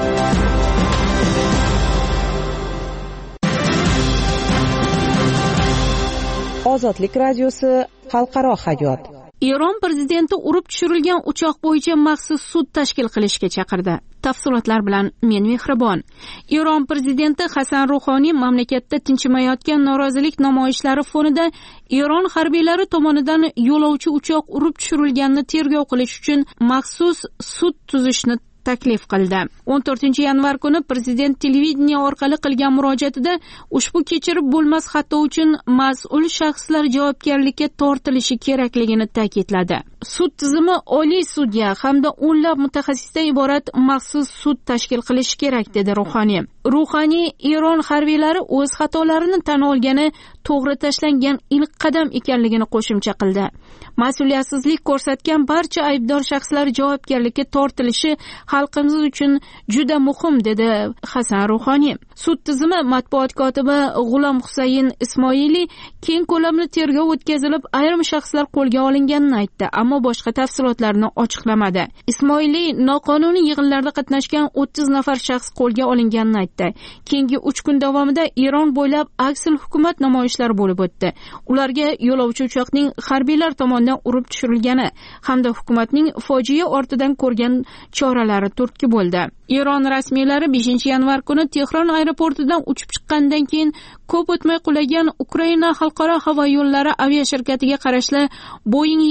Ozodlik radiosi xalqaro hayot. Eron prezidenti urib tushirilgan uchoq bo'yicha maxsus sud tashkil qilishga chaqirdi. Tafsilotlar bilan men Mehribon. Eron prezidenti Hasan Ruhoniy mamlakatda tinchimayotgan norozilik namoyishlari fonida Eron harbiylari tomonidan yo'lovchi uchoq urib tushirilganini tergov qilish uchun maxsus sud tuzishni taklif qildi. 14-yanvar kuni prezident televideniya orqali qilgan murojaatida ushbu kechirib bo'lmas xato uchun mas'ul shaxslar javobgarlikka tortilishi kerakligini ta'kidladi. Sud tizimi oliy sudya hamda o'nlab mutaxassisdan iborat maxsus sud tashkil qilish kerak dedi Ruhoniy. Ruhoniy Eron harbiylari o'z xatolarini tan olgani to'g'ri tashlangan ilk qadam ekanligini qo'shimcha qildi. Mas'uliyatsizlik ko'rsatgan barcha aybdor shaxslar javobgarlikka tortilishi xalqimiz uchun juda muhim dedi Hasan Ruhoniy. Sud tizimi matbuot kotibi G'ulom Husayn Ismoili keng ko'lamli tergov o'tkazilib, ayrim shaxslar qo'lga olinganini aytdi, ammo boshqa tafsilotlarni ochiqlamadi. Ismoili noqonuniy yig'inlarda qatnashgan 30 nafar shaxs qo'lga olinganini aytdi. Keyingi 3 kun davomida Eron bo'ylab aksil hukumat namoyishlari bo'lib o'tdi. Ularga yo'lovchi uchoqning harbiylar tomonidan urib tushirilgani hamda hukumatning fojia ortidan ko'rgan choralari turtki bo'ldi. Eron rasmiylari 5-yanvar kuni Tehron aeroportidan uchib chiqqandan keyin ko'p o'tmay qulagan Ukraina xalqaro havo yo'llari aviashirkatiga qarashli Boeing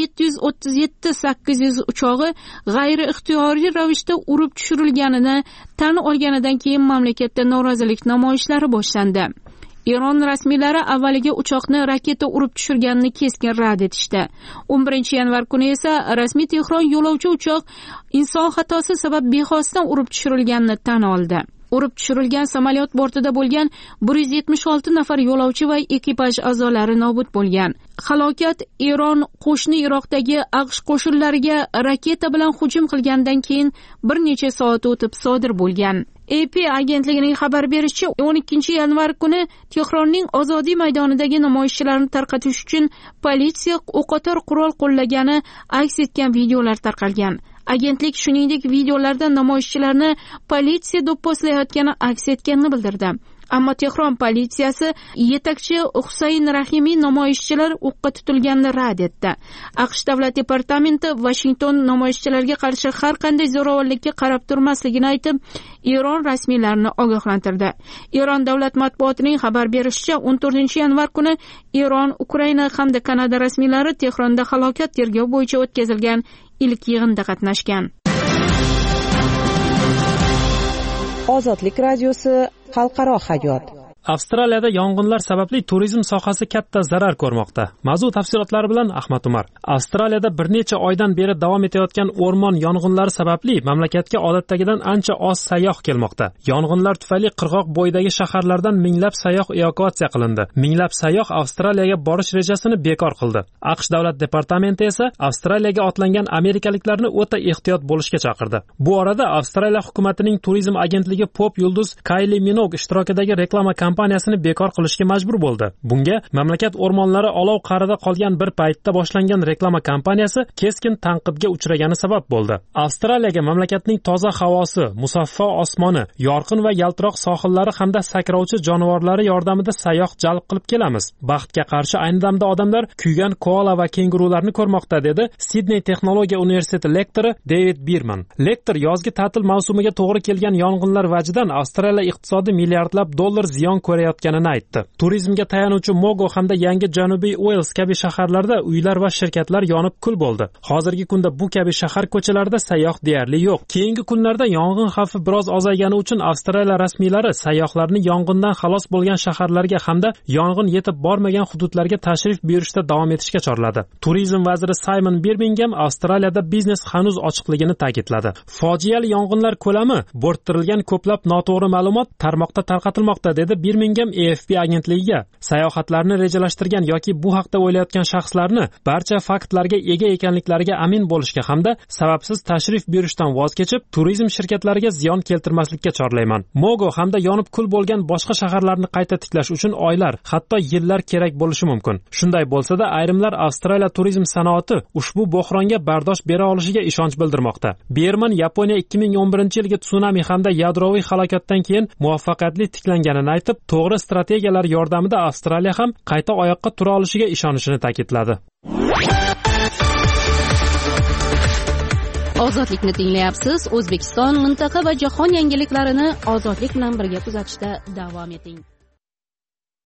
737-800 uchog'i g'ayri ixtiyoriy ravishda urib tushirilganini tan olganidan keyin mamlakatda norozilik namoyishlari boshlandi. Eron rasmiylari avvaliga uchoqni raketa urib tushirganini keskin rad etishdi. 11-yanvar kuni esa rasmiy Tehron yo'lovchi uchoq inson xatosi sabab bexosdan urib tushirilganini tan oldi. Urib tushirilgan samolyot bortida bo'lgan 176 nafar yo'lovchi va ekipaj a'zolari nobud bo'lgan. Halokat Eron qo'shni Iroqdagi AQSh qo'shinlariga raketa bilan hujum qilgandan keyin bir necha soat o'tib sodir bo'lgan. AP agentligining xabar berishicha, 12-yanvar kuni Tehronning Ozodiy maydonidagi namoyishchilarni tarqatish uchun politsiya o'qotar qurol qo'llagani aks etgan videolar tarqalgan. Agentlik shuningdek videolarda namoyishchilarni politsiya do'pposlayotgani aks etganini bildirdi. Ammo Tehron politsiyasi yetakchi Husayn Rahimiy namoyishchilar o'qqa tutilganini rad etdi. AQSh davlat departamenti Washington namoyishchilarga qarshi har qanday zo'ravonlikka qarab turmasligini aytib, Eron rasmiylarini ogohlantirdi. Eron davlat matbuotining xabar berishicha, 14-yanvar kuni Eron, Ukraina hamda Kanada rasmiylari Tehronda halokat tergov bo'yicha o'tkazilgan ilk yig'inda qatnashgan. Ozodlik radiosi xalqaro hayot. Avstraliyada yong'inlar sababli turizm sohasi katta zarar ko'rmoqda. Mavzu tafsilotlari bilan Ahmad Umar. Avstraliyada bir necha oydan beri davom etayotgan o'rmon yong'inlari sababli mamlakatga odatdagidan ancha oz sayyoh kelmoqda. Yong'inlar tufayli qirg'oq bo'yidagi shaharlardan minglab sayyoh evakuatsiya qilindi. Minglab sayyoh Avstraliyaga borish rejasini bekor qildi. AQSh davlat departamenti esa Avstraliyaga otlangan amerikaliklarni o'ta ehtiyot bo'lishga chaqirdi. Bu orada Avstraliya hukumatining turizm agentligi pop yulduz Kayli Minogue ishtirokidagi reklama kampaniyasini bekor qilishga majbur bo'ldi. Bunga mamlakat o'rmonlari olov qa'rida qolgan bir paytda boshlangan reklama kampaniyasi keskin tanqidga uchragani sabab bo'ldi. Avstraliyaga mamlakatning toza havosi, musaffo osmoni, yorqin va yaltiroq sohillari hamda sakrovchi jonivorlari yordamida sayyoh jalb qilib kelamiz. Baxtga qarshi ayni damda odamlar kuygan koala va kengurularni ko'rmoqda, dedi Sidney Texnologiya universiteti lektori David Birman. Lektor yozgi ta'til mavsumiga to'g'ri kelgan yong'inlar vajidan Avstraliya iqtisodi milliardlab dollar ziyon ko'rayotganini aytdi. Turizmga tayanuvchi Mogo hamda yangi Janubiy Uels kabi shaharlarda uylar va shirkatlar yonib kul bo'ldi. Hozirgi kunda bu kabi shahar ko'chalarida sayyoh deyarli yo'q. Keyingi kunlarda yong'in xavfi biroz ozaygani uchun Avstraliya rasmiylari sayyohlarni yong'indan xalos bo'lgan shaharlarga hamda yong'in yetib bormagan hududlarga tashrif buyurishda davom etishga chorladi. Turizm vaziri Simon Birmingham Avstraliyada biznes hanuz ochiqligini ta'kidladi. Fojiali yong'inlar ko'lami, bo'rttirilgan ko'plab noto'g'ri ma'lumot tarmoqda tarqatilmoqda, dedi Birmingham AFP agentligiga. Sayohatlarni rejalashtirgan yoki bu haqda o'ylayotgan shaxslarni barcha faktlarga ega ekanliklariga amin bo'lishga hamda sababsiz tashrif buyurishdan voz kechib, turizm shirkatlariga ziyon keltirmaslikka chorlayman. Mogo hamda yonib kul bo'lgan boshqa shaharlarni qayta tiklash uchun oylar, hatto yillar kerak bo'lishi mumkin. Shunday bo'lsa-da, ayrimlar Avstraliya turizm sanoati ushbu bo'hronga bardosh bera olishiga ishonch bildirmoqda. Berman Yaponiya 2011-yilgi tsunami hamda yadroviy halokatdan keyin muvaffaqiyatli tiklanganini aytib, to'g'ri strategiyalar yordamida Avstraliya ham qayta oyoqqa tura olishiga ishonishini ta'kidladi. Ozodlikni tinglayapsiz. O'zbekiston, mintaqa va jahon yangiliklarini ozodlik bilan birga kuzatishda davom eting.